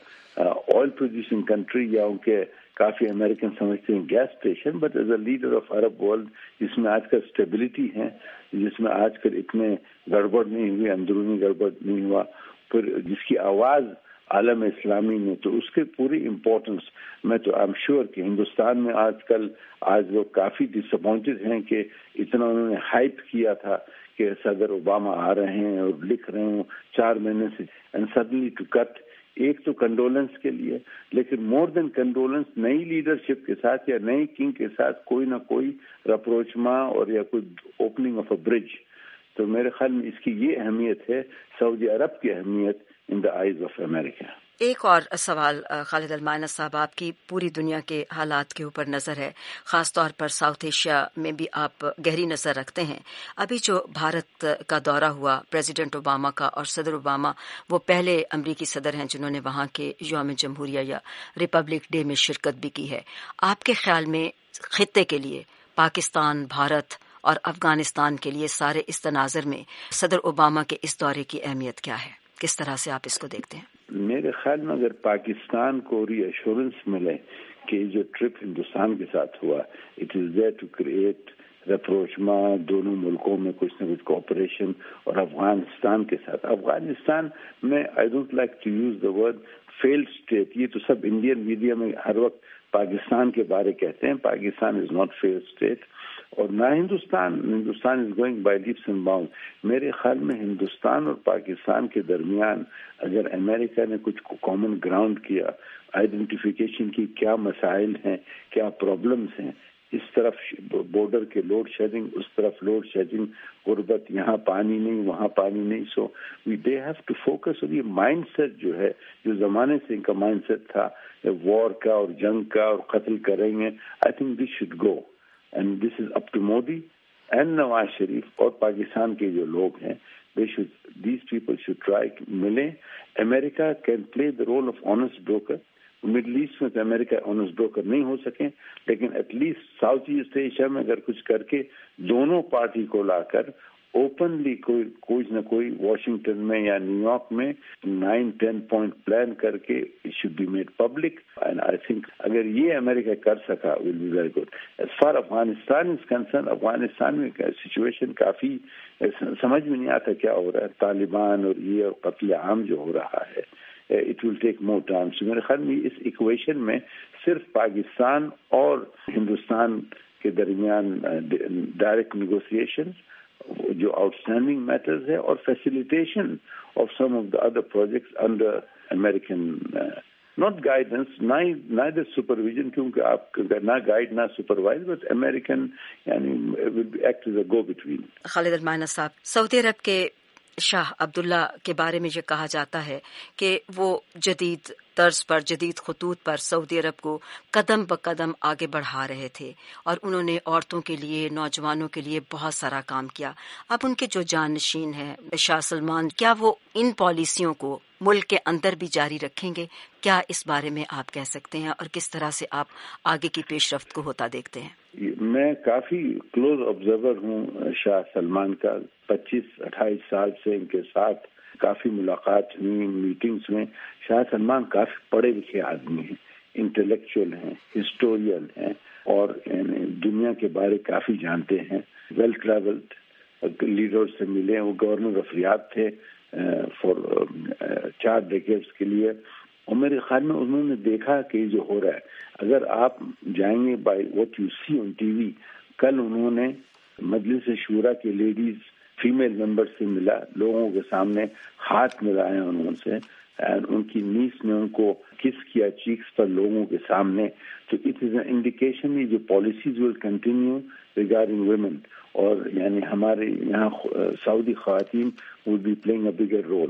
oil producing country, یا ان کے کافی امریکن سمجھتے ہیں gas station, but as a leader of Arab world جس میں آج کل اسٹیبلٹی ہے، جس میں آج کل اتنے گڑبڑ نہیں ہوئی، اندرونی گڑبڑ نہیں ہوا، پھر جس کی آواز عالم اسلامی میں، تو اس کے پوری امپورٹنس میں تو آئی ایم شیور کہ ہندوستان میں آج کل آج لوگ کافی ڈس اپوائنٹڈ ہیں کہ اتنا انہوں نے ہائپ کیا تھا کہ صدر اوباما آ رہے ہیں اور لکھ رہے ہیں چار مہینے سے، اینڈ سڈنلی ٹو کٹ. ایک تو کنڈولنس کے لیے، لیکن مور دین کنڈولنس نئی لیڈرشپ کے ساتھ یا نئی کنگ کے ساتھ کوئی نہ کوئی رپروچما اور یا کوئی اوپننگ آف اے برج. تو میرے خیال میں اس کی یہ اہمیت ہے، سعودی عرب کی اہمیت ان دا آئیز آف امریکہ. ایک اور سوال خالد المعنس صاحب، آپ کی پوری دنیا کے حالات کے اوپر نظر ہے، خاص طور پر ساؤتھ ایشیا میں بھی آپ گہری نظر رکھتے ہیں. ابھی جو بھارت کا دورہ ہوا پریزیڈنٹ اوباما کا، اور صدر اوباما وہ پہلے امریکی صدر ہیں جنہوں نے وہاں کے یوم جمہوریہ یا ریپبلک ڈے میں شرکت بھی کی ہے. آپ کے خیال میں خطے کے لیے، پاکستان، بھارت اور افغانستان کے لیے سارے اس تناظر میں صدر اوباما کے اس دورے کی اہمیت کیا ہے؟ کس طرح سے آپ اس کو دیکھتے ہیں؟ میرے خیال میں اگر پاکستان کو ری ایشورنس ملے کہ جو ٹرپ ہندوستان کے ساتھ ہوا، it is there to create rapprochement دونوں ملکوں میں کچھ نہ کچھ کوآپریشن، اور افغانستان کے ساتھ افغانستان میں I don't like to use the word failed state. یہ تو سب انڈین میڈیا میں ہر وقت پاکستان کے بارے کہتے ہیں. Pakistan is not failed state, اور نہ Hindustan Hindustan is going by leaps and bound. میرے خیال میں ہندوستان اور پاکستان کے درمیان اگر امریکہ نے کچھ کامن گراؤنڈ کیا، آئیڈینٹیفیکیشن کی کیا مسائل ہیں، کیا پرابلمس ہیں، اس طرف بارڈر کے لوڈ شیڈنگ، اس طرف لوڈ شیڈنگ، غربت، یہاں پانی نہیں وہاں پانی نہیں، so we they have to focus. اور یہ مائنڈ سیٹ جو ہے، جو زمانے سے ان کا مائنڈ سیٹ تھا وار کا اور جنگ کا اور قتل کریں گے، I think this should go. And this is up to Modi and Nawaz Sharif اور پاکستان کے جو لوگ ہیں، they should, these people should try ملیں. America can play the role of honest broker. Middle east میں تو امریکہ آنسٹ بروکر نہیں ہو سکے، لیکن at least south east Asia میں اگر کچھ کر کے دونوں پارٹی کو لا کر اوپنلی کوئی کوئی نہ کوئی واشنگٹن میں یا نیو یارک میں نائن ٹین پوائنٹ پلان کر کے it should be made public. And I think اگر یہ امریکہ کر سکا will be very good. As far Afghanistan is concerned, Afghanistan میں سچویشن کافی سمجھ میں نہیں آتا کیا ہو رہا ہے، طالبان اور یہ اور قتل عام جو ہو رہا ہے. It will take more time. سو میرے خیال میں اس ایکویشن میں صرف پاکستان اور ہندوستان کے درمیان ڈائریکٹ نیگوسیشن جو آؤٹسٹینڈنگ میٹرز ہے اور facilitation of some of the other projects under American not guidance, neither supervision, کیونکہ آپ نہ گائیڈ نہ سپروائز, بٹ امریکن یعنی will act as a go between. Khalid Almaeena صاحب، سعودی عرب کے شاہ عبداللہ کے بارے میں یہ کہا جاتا ہے کہ وہ جدید طرز پر، جدید خطوط پر سعودی عرب کو قدم بقدم آگے بڑھا رہے تھے، اور انہوں نے عورتوں کے لیے، نوجوانوں کے لیے بہت سارا کام کیا. اب ان کے جو جانشین ہیں شاہ سلمان، کیا وہ ان پالیسیوں کو ملک کے اندر بھی جاری رکھیں گے؟ کیا اس بارے میں آپ کہہ سکتے ہیں، اور کس طرح سے آپ آگے کی پیش رفت کو ہوتا دیکھتے ہیں؟ میں کافی کلوز آبزرور ہوں شاہ سلمان کا، پچیس اٹھائیس سال سے ان کے ساتھ کافی ملاقات ہوئی، میٹنگز میں. شاہ سلمان کافی پڑھے لکھے آدمی ہیں، انٹلیکچوئل ہیں، ہسٹورین ہیں، اور دنیا کے بارے کافی جانتے ہیں. ویل ٹریولڈ لیڈر سے ملے، وہ گورنر آف ریاض تھے فور چار ڈیکیڈز کے لیے. اور میرے خیال میں انہوں نے دیکھا کہ جو ہو رہا ہے، اگر آپ جائیں گے by what you see on TV وی، کل انہوں نے مجلس شورا کے لیڈیز فیمیل ممبر سے ملا، لوگوں کے سامنے ہاتھ ملایا انہوں سے، ان کی نیس نے ان کو کس کیا چیکس پر لوگوں کے سامنے. تو اٹ از این انڈیکیشن جو policies will continue regarding women, اور یعنی ہمارے یہاں سعودی خواتین will be playing a bigger role.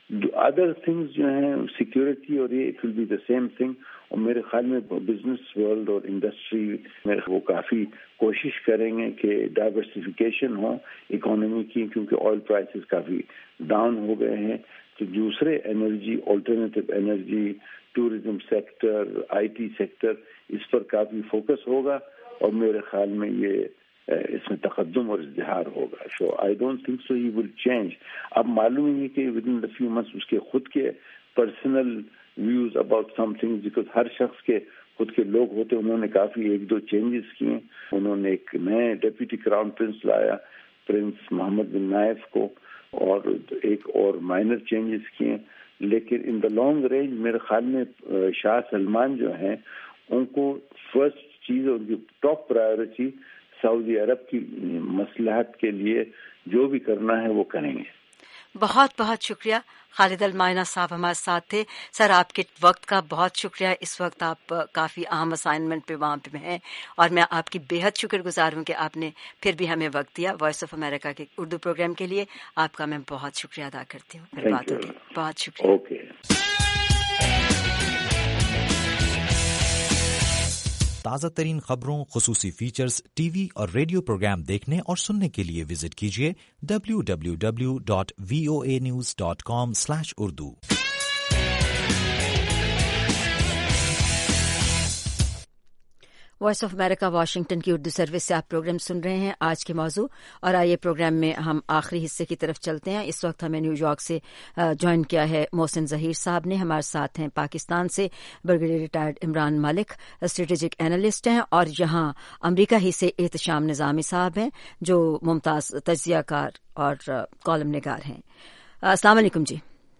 Other things جو ہیں سیکورٹی اور یہ it will be the same thing. اور میرے خیال میں بزنس ورلڈ اور انڈسٹری میں وہ کافی کوشش کریں گے کہ ڈائیورسفیکیشن ہو اکانومی کی، کیونکہ آئل پرائسز کافی ڈاؤن ہو گئے ہیں. تو دوسرے energy, alternative energy, tourism sector, I T sector, اس پر کافی فوکس ہوگا، اور میرے خیال میں یہ اس میں تقدم اور ازدہار ہوگا. So I don't think so he will change. اب معلوم ہی ہے کہ within the few months اس کے خود کے personal views about some things, because ہر شخص کے خود کے لوگ ہوتے، انہوں نے کافی ایک دو چینجز کیے. انہوں نے ایک نئے ڈپٹی کراؤن پرنس لایا، پرنس محمد بن نائف کو، اور ایک اور مائنر چینجز کیے. لیکن ان دا لانگ رینج میرے خیال میں شاہ سلمان جو ہیں، ان کو فرسٹ چیز، ان کی ٹاپ پرائیورٹی سعودی عرب کی مصلحت کے لیے جو بھی کرنا ہے وہ کریں گے. بہت بہت شکریہ. خالد المائنہ صاحب ہمارے ساتھ تھے. سر، آپ کے وقت کا بہت شکریہ. اس وقت آپ کافی اہم اسائنمنٹ پہ وہاں پہ ہیں، اور میں آپ کی بے حد شکر گزار ہوں کہ آپ نے پھر بھی ہمیں وقت دیا وائس آف امریکہ کے اردو پروگرام کے لیے. آپ کا میں بہت شکریہ ادا کرتی ہوں. پھر بات ہوگی. بہت شکریہ. اوکے. تازہ ترین خبروں، خصوصی فیچرز، ٹی وی اور ریڈیو پروگرام دیکھنے اور سننے کے لیے وزٹ کیجیے W W W dot V O A news dot com slash Urdu. Voice of America Washington کی اردو سروس سے آپ پروگرام سن رہے ہیں. آج کے موضوع، اور آئیے پروگرام میں ہم آخری حصے کی طرف چلتے ہیں. اس وقت ہمیں نیو یارک سے جوائن کیا ہے محسن ظہیر صاحب نے. ہمارے ساتھ ہیں پاکستان سے brigadier retired Imran Malik, strategic analyst ہیں، اور یہاں امریکہ ہی سے احتشام نظامی صاحب ہیں جو ممتاز تجزیہ کار اور کالم نگار ہیں. السلام علیکم. جی،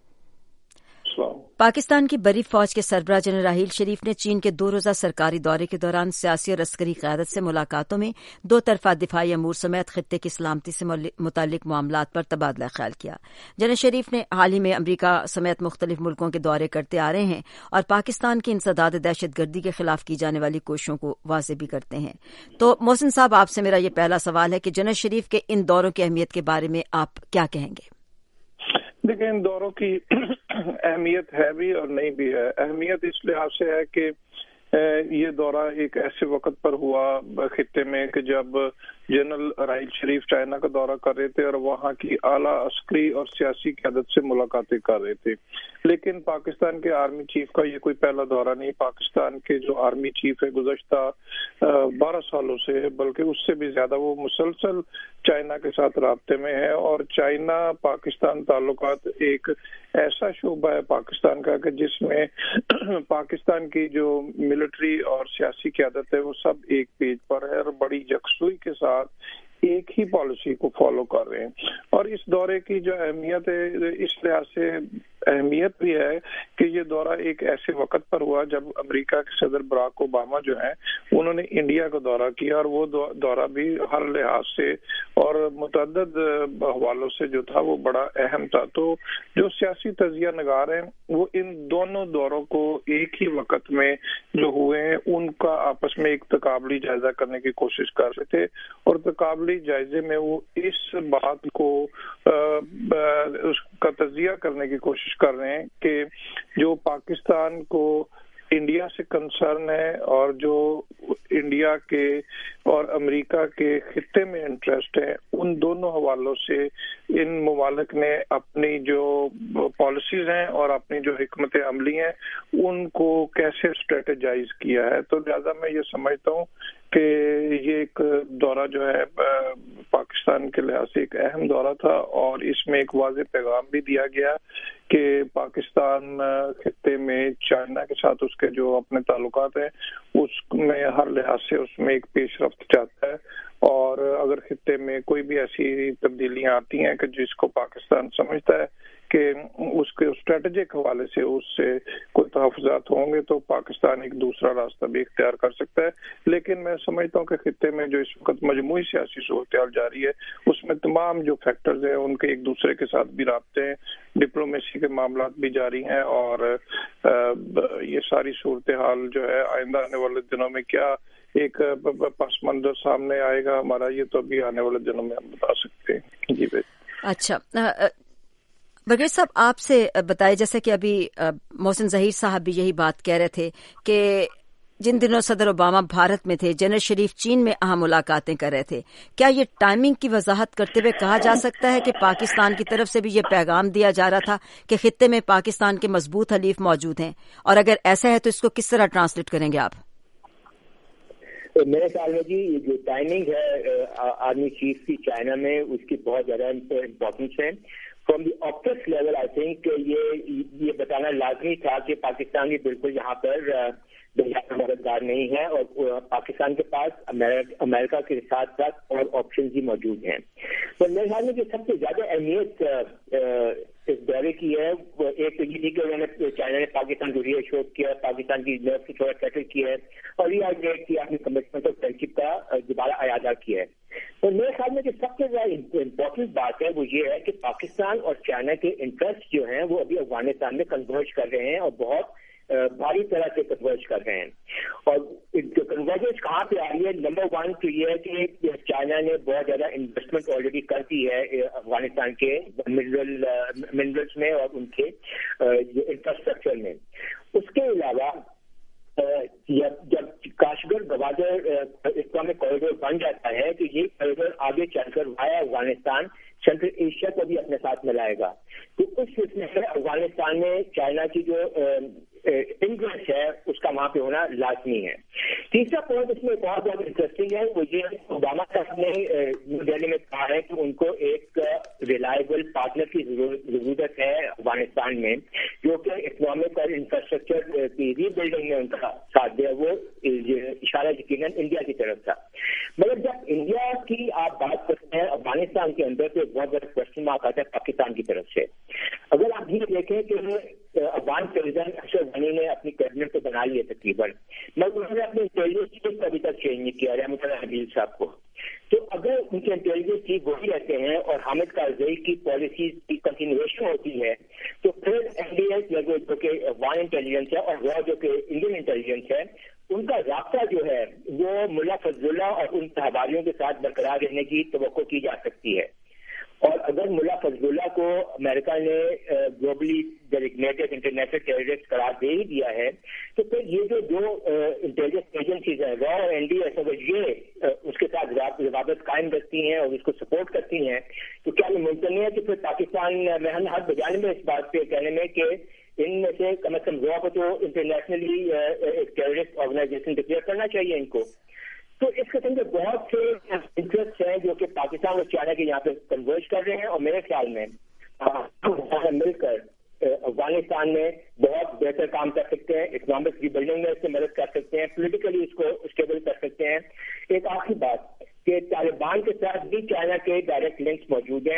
پاکستان کی بری فوج کے سربراہ جنرل راحیل شریف نے چین کے دو روزہ سرکاری دورے کے دوران سیاسی اور عسکری قیادت سے ملاقاتوں میں دو طرفہ دفاعی امور سمیت خطے کی سلامتی سے متعلق معاملات پر تبادلہ خیال کیا. جنرل شریف نے حال ہی میں امریکہ سمیت مختلف ملکوں کے دورے کرتے آ رہے ہیں اور پاکستان کی انسداد دہشت گردی کے خلاف کی جانے والی کوششوں کو واضح بھی کرتے ہیں. تو محسن صاحب، آپ سے میرا یہ پہلا سوال ہے کہ جنرل شریف کے ان دوروں کی اہمیت کے بارے میں آپ کیا کہیں گے؟ دیکھیں، ان دوروں کی اہمیت ہے بھی اور نہیں بھی ہے. اہمیت اس لحاظ سے ہے کہ یہ دورہ ایک ایسے وقت پر ہوا خطے میں کہ جب جنرل راحیل شریف چائنا کا دورہ کر رہے تھے اور وہاں کی اعلیٰ عسکری اور سیاسی قیادت سے ملاقاتیں کر رہے تھے. لیکن پاکستان کے آرمی چیف کا یہ کوئی پہلا دورہ نہیں. پاکستان کے جو آرمی چیف ہے گزشتہ بارہ سالوں سے، بلکہ اس سے بھی زیادہ، وہ مسلسل چائنا کے ساتھ رابطے میں ہے. اور چائنا پاکستان تعلقات ایک ایسا شعبہ ہے پاکستان کا کہ جس میں پاکستان کی جو ملٹری اور سیاسی قیادت ہے وہ سب ایک پیج پر ہے اور بڑی یکسوئی کے ساتھ ایک ہی پالیسی کو فالو کر رہے ہیں. اور اس دورے کی جو اہمیت ہے اس لحاظ سے اہمیت بھی ہے کہ یہ دورہ ایک ایسے وقت پر ہوا جب امریکہ کے صدر براک اوباما جو ہیں انہوں نے انڈیا کا دورہ کیا، اور وہ دورہ بھی ہر لحاظ سے اور متعدد حوالوں سے جو تھا وہ بڑا اہم تھا۔ تو جو سیاسی تجزیہ نگار ہیں وہ ان دونوں دوروں کو ایک ہی وقت میں جو ہوئے ہیں ان کا آپس میں ایک تقابلی جائزہ کرنے کی کوشش کر رہے تھے، اور تقابلی جائزے میں وہ اس بات کو اس کا تجزیہ کرنے کی کوشش کر رہے ہیں کہ جو پاکستان کو انڈیا سے کنسرن ہے اور جو انڈیا کے اور امریکہ کے خطے میں انٹرسٹ ہے، ان دونوں حوالوں سے ان ممالک نے اپنی جو پالیسیز ہیں اور اپنی جو حکمت عملی ہیں ان کو کیسے اسٹریٹجائز کیا ہے۔ تو لہٰذا میں یہ سمجھتا ہوں کہ یہ ایک دورہ جو ہے پاکستان کے لحاظ سے ایک اہم دورہ تھا، اور اس میں ایک واضح پیغام بھی دیا گیا کہ پاکستان خطے میں چائنا کے ساتھ اس کے جو اپنے تعلقات ہیں اس میں ہر لحاظ سے اس میں ایک پیش رفت چاہتا ہے، اور اگر خطے میں کوئی بھی ایسی تبدیلیاں آتی ہیں کہ جس کو پاکستان سمجھتا ہے کہ اس کے اسٹریٹجک حوالے سے اس سے کوئی تحفظات ہوں گے تو پاکستان ایک دوسرا راستہ بھی اختیار کر سکتا ہے۔ لیکن میں سمجھتا ہوں کہ خطے میں جو اس وقت مجموعی سیاسی صورتحال جاری ہے اس میں تمام جو فیکٹرز ہیں ان کے ایک دوسرے کے ساتھ بھی رابطے ہیں، ڈپلومیسی کے معاملات بھی جاری ہیں، اور یہ ساری صورتحال جو ہے آئندہ آنے والے دنوں میں کیا ایک پس منظر سامنے آئے گا ہمارا، یہ تو ابھی آنے والے دنوں میں ہم بتا سکتے ہیں۔ جی بھائی۔ اچھا برگیز صاحب، آپ سے بتائے جیسے کہ ابھی محسن ظہیر صاحب بھی یہی بات کہہ رہے تھے کہ جن دنوں صدر اوباما بھارت میں تھے جنرل شریف چین میں اہم ملاقاتیں کر رہے تھے، کیا یہ ٹائمنگ کی وضاحت کرتے ہوئے کہا جا سکتا ہے کہ پاکستان کی طرف سے بھی یہ پیغام دیا جا رہا تھا کہ خطے میں پاکستان کے مضبوط حلیف موجود ہیں، اور اگر ایسا ہے تو اس کو کس طرح ٹرانسلیٹ کریں گے آپ؟ میرے خیال میں جی جو ٹائمنگ ہے آرمی چیف کی چائنا میں اس کی بہت زیادہ امپورٹنس ہے۔ From the optics level I think یہ یہ بتانا لازمی تھا کہ پاکستان بھی بالکل یہاں پر مددگار نہیں ہے، اور پاکستان کے پاس امریکہ کے ساتھ ساتھ اور آپشنز بھی موجود ہیں۔ تو میرے خیال میں جو سب سے زیادہ اہمیت اس دورے کی ہے وہ ایک تو یہ تھی کہ انہوں نے چائنا نے پاکستان کو ری ایشور کیا، پاکستان کی نرو کو تھوڑا سیٹل کیا ہے، اور ری آئیڈیٹ کیا اپنی کمٹمنٹ اور فرینڈشپ کا دوبارہ اعادہ کیا ہے۔ تو میرے خیال میں جو سب سے زیادہ امپورٹنٹ بات ہے وہ یہ ہے کہ پاکستان اور چائنا کے انٹرسٹ جو ہیں وہ ابھی افغانستان میں کنورج کر رہے ہیں، اور بہت بھاری طرح سے کنورج کر رہے ہیں۔ اور جو کنورجنس کہاں پہ آ رہی ہے، نمبر ون تو یہ ہے کہ چائنا نے بہت زیادہ انویسٹمنٹ آلریڈی کر دی ہے افغانستان کے منرل منرلس میں اور ان کے انفراسٹرکچر میں۔ اس کے علاوہ جب کاشگر گوادر اکنامک کوریڈور بن جاتا ہے تو یہ کوریڈور آگے چل کر وایا افغانستان سینٹرل ایشیا کو بھی اپنے ساتھ ملائے گا۔ تو اس سلسلے میں افغانستان میں چائنا کی جو انٹرسٹ ہے اس کا وہاں پہ ہونا لازمی ہے۔ تیسرا پوائنٹ اس میں بہت زیادہ انٹرسٹنگ ہے، وہ یہ اوباما صاحب نے نیو دہلی میں کہا ہے کہ ان کو ایک ریلائبل پارٹنر کی ضرورت ہے افغانستان میں جو کہ اکنامک اور انفراسٹرکچر کی ری بلڈنگ میں ان کا ساتھ دے۔ وہ اشارہ یقیناً انڈیا کی طرف تھا، مگر جب انڈیا کی آپ بات کرتے ہیں افغانستان کے اندر تو بہت بڑا کوشچن مارک آتا ہے پاکستان کی طرف سے۔ اگر آپ یہ دیکھیں کہ افغان پریزیڈنٹ اشرف غنی نے اپنی کیبنٹ کو بنا لی ہے تقریباً، مگر انہوں نے اپنے انٹیلیجنس چیف کو ابھی تک چینج نہیں کیا رحمۃ اللہ حبیل صاحح کو۔ تو اگر ان کے انٹیلیجنس چیف وہی رہتے ہیں اور حامد کارزئی کی پالیسیز کی کنٹینیویشن ہوتی ہے تو پھر این ڈی ایس جو کہ افغان انٹیلیجنس ہے اور وہ جو کہ انڈین انٹیلیجنس ہے ان کا رابطہ جو ہے وہ ملا فضل اللہ اور ان صحاباریوں کے ساتھ برقرار رہنے کی توقع کی جا سکتی ہے۔ اور اگر ملا فضل اللہ کو امریکہ نے گلوبلی ڈیزگنیٹڈ انٹرنیشنل ٹیررسٹ قرار دے ہی دیا ہے تو پھر یہ جو دو انٹیلیجنس ایجنسیز ہیں را اور این ڈی ایس اگر یہ اس کے ساتھ روابط قائم رکھتی ہیں اور اس کو سپورٹ کرتی ہیں تو کیا یہ ممکن نہیں ہے کہ پھر پاکستان میں ہم ہاتھ بجانے میں اس بات پہ کہنے میں کہ ان میں سے کم از کم را کو تو انٹرنیشنلی ایک ٹیررسٹ آرگنائزیشن ڈکلیئر کرنا چاہیے ان کو۔ تو اس قسم کے بہت سے انٹرسٹ ہیں جو کہ پاکستان اور چائنا کے یہاں پہ کنورج کر رہے ہیں، اور میرے خیال میں مل کر افغانستان میں بہت بہتر کام کر سکتے ہیں، اکنامک ری بلڈنگ میں اس سے مدد کر سکتے ہیں، پولیٹیکلی اس کو اسٹیبل کر سکتے ہیں۔ ایک آخری بات کہ طالبان کے ساتھ بھی چائنا کے ڈائریکٹ لنکس موجود ہیں،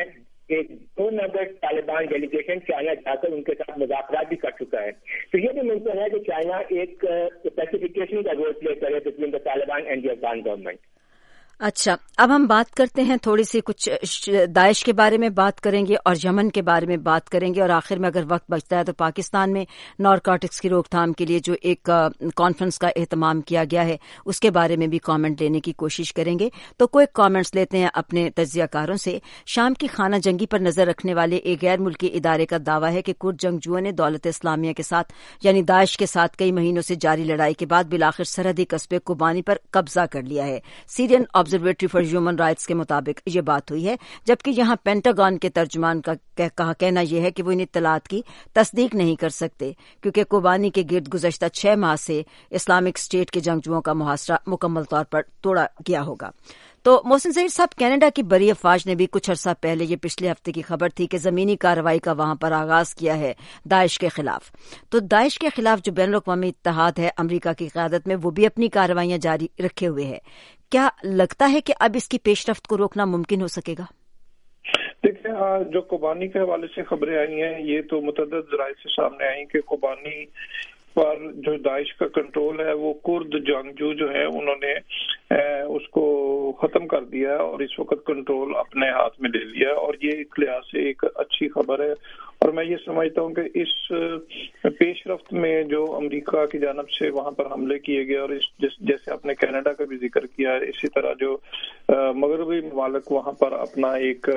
ایک دو نمبر طالبان ڈیلیگیشن چائنا جا کر ان کے ساتھ مذاکرات بھی کر چکا ہے. تو یہ بھی ممکن ہے کہ چائنا ایک پیسیفیکیشن کا رول پلے کرے between the Taliban and the Afghan government. اچھا، اب ہم بات کرتے ہیں تھوڑی سی کچھ داعش کے بارے میں بات کریں گے اور یمن کے بارے میں بات کریں گے، اور آخر میں اگر وقت بچتا ہے تو پاکستان میں نارکوٹکس کی روک تھام کے لیے جو ایک کانفرنس کا اہتمام کیا گیا ہے اس کے بارے میں بھی کامنٹ لینے کی کوشش کریں گے. تو کوئی کامنٹس لیتے ہیں اپنے تجزیہ کاروں سے. شام کی خانہ جنگی پر نظر رکھنے والے ایک غیر ملکی ادارے کا دعویٰ ہے کہ کرد جنگجوؤں نے دولت اسلامیہ کے ساتھ یعنی داعش کے ساتھ کئی مہینوں سے جاری لڑائی کے بعد بالآخر سرحدی قصبے کوبانی پر قبضہ کر لیا ہے. Syrian observatory for human rights کے مطابق یہ بات ہوئی ہے، جبکہ یہاں پینٹاگون کے ترجمان کا کہنا یہ ہے کہ وہ ان اطلاعات کی تصدیق نہیں کر سکتے کیونکہ کوبانی کے گرد گزشتہ چھ ماہ سے اسلامک اسٹیٹ کے جنگجوؤں کا محاصرہ مکمل طور پر توڑا گیا ہوگا. تو محسن ظہیر صاحب، کینیڈا کی بری افواج نے بھی کچھ عرصہ پہلے، یہ پچھلے ہفتے کی خبر تھی، کہ زمینی کارروائی کا وہاں پر آغاز کیا ہے داعش کے خلاف. تو داعش کے خلاف جو بین الاقوامی اتحاد ہے امریکہ کی قیادت میں، وہ بھی اپنی کارروائیاں جاری رکھے ہوئے ہے. کیا لگتا ہے کہ اب اس کی پیش رفت کو روکنا ممکن ہو سکے گا؟ دیکھیں، جو کوبانی کے حوالے سے خبریں آئی ہیں یہ تو متعدد ذرائع سے سامنے آئی کہ کوبانی پر جو داعش کا کنٹرول ہے وہ کرد جنگجو جو ہے انہوں نے اس کو ختم کر دیا اور اس وقت کنٹرول اپنے ہاتھ میں لے لیا، اور یہ ایک لحاظ سے ایک اچھی خبر ہے. اور میں یہ سمجھتا ہوں کہ اس پیش رفت میں جو امریکہ کی جانب سے وہاں پر حملے کیے گئے، اور اس جیسے آپ نے کینیڈا کا بھی ذکر کیا ہے، اسی طرح جو مغربی ممالک وہاں پر اپنا ایک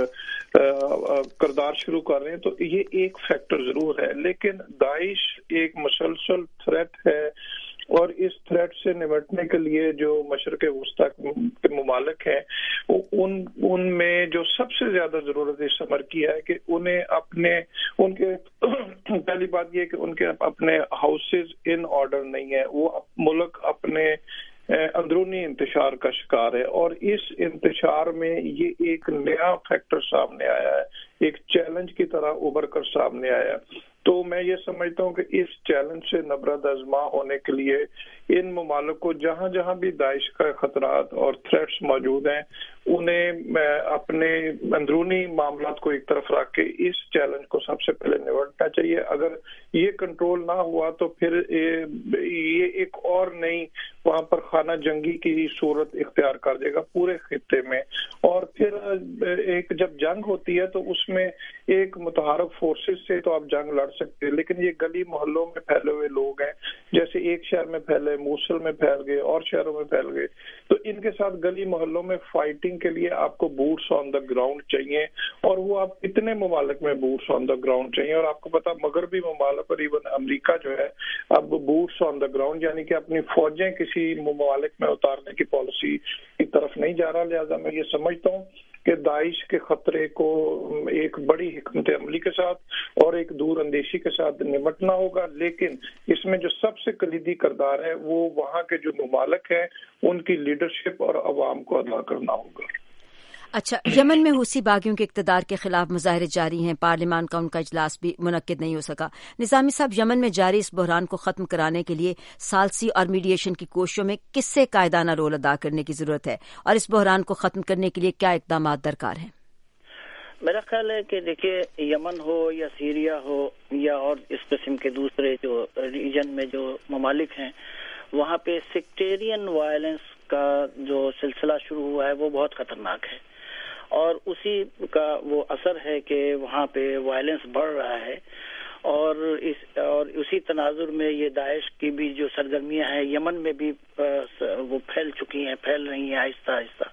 کردار شروع کر رہے ہیں، تو یہ ایک فیکٹر ضرور ہے. لیکن داعش ایک مسلسل تھریٹ ہے، اور اس تھریٹ سے نمٹنے کے لیے جو مشرق وسطی کے ممالک ہیں ان ان میں جو سب سے زیادہ ضرورت اس عمر کی ہے کہ انہیں اپنے ان کے پہلی بات یہ کہ ان کے اپنے ہاؤسز ان آرڈر نہیں ہے، وہ ملک اپنے اندرونی انتشار کا شکار ہے، اور اس انتشار میں یہ ایک نیا فیکٹر سامنے آیا ہے، ایک چیلنج کی طرح ابھر کر سامنے آیا. تو میں یہ سمجھتا ہوں کہ اس چیلنج سے نبرد آزما ہونے کے لیے ان ممالک کو جہاں جہاں بھی داعش کا خطرات اور تھریٹس موجود ہیں انہیں اپنے اندرونی معاملات کو ایک طرف رکھ کے اس چیلنج کو سب سے پہلے نمٹنا چاہیے. اگر یہ کنٹرول نہ ہوا تو پھر یہ ایک اور نئی وہاں پر خانہ جنگی کی صورت اختیار کر دے گا پورے خطے میں، اور پھر ایک جب جنگ ہوتی ہے تو اس میں ایک متحرک فورسز سے تو آپ جنگ لڑ سکتے ہیں، لیکن یہ گلی محلوں میں پھیلے ہوئے لوگ ہیں، جیسے ایک شہر میں پھیلے، موصل میں پھیل گئے اور شہروں میں پھیل گئے، تو ان کے ساتھ گلی محلوں میں فائٹنگ کے لیے آپ کو بوٹس آن دا گراؤنڈ چاہیے، اور وہ آپ اتنے ممالک میں بوٹس آن دا گراؤنڈ چاہیے. اور آپ کو پتا مغربی ممالک اور ایون امریکہ جو ہے اب بوٹس آن دا گراؤنڈ یعنی کہ اپنی فوجیں کسی ممالک میں اتارنے کی پالیسی کی طرف نہیں جا رہا. لہذا میں یہ سمجھتا ہوں کہ داعش کے خطرے کو ایک بڑی حکمت عملی کے ساتھ اور ایک دور اندیشی کے ساتھ نمٹنا ہوگا، لیکن اس میں جو سب سے کلیدی کردار ہے وہ وہاں کے جو ممالک ہیں ان کی لیڈرشپ اور عوام کو ادا کرنا ہوگا. اچھا، یمن میں حوثی باغیوں کے اقتدار کے خلاف مظاہرے جاری ہیں، پارلیمان کا ان کا اجلاس بھی منعقد نہیں ہو سکا. نظامی صاحب، یمن میں جاری اس بحران کو ختم کرانے کے لیے ثالثی اور میڈیشن کی کوششوں میں کس سے قائدانہ رول ادا کرنے کی ضرورت ہے، اور اس بحران کو ختم کرنے کے لیے کیا اقدامات درکار ہیں؟ میرا خیال ہے کہ دیکھیے، یمن ہو یا سیریا ہو یا اور اس قسم کے دوسرے جو ریجن میں جو ممالک ہیں، وہاں پہ سیکٹیرین وائلنس کا جو سلسلہ شروع ہوا ہے وہ بہت خطرناک ہے، اور اسی کا وہ اثر ہے کہ وہاں پہ وائلنس بڑھ رہا ہے، اور اس اور اسی تناظر میں یہ داعش کی بھی جو سرگرمیاں ہیں یمن میں بھی وہ پھیل چکی ہیں، پھیل رہی ہیں آہستہ آہستہ.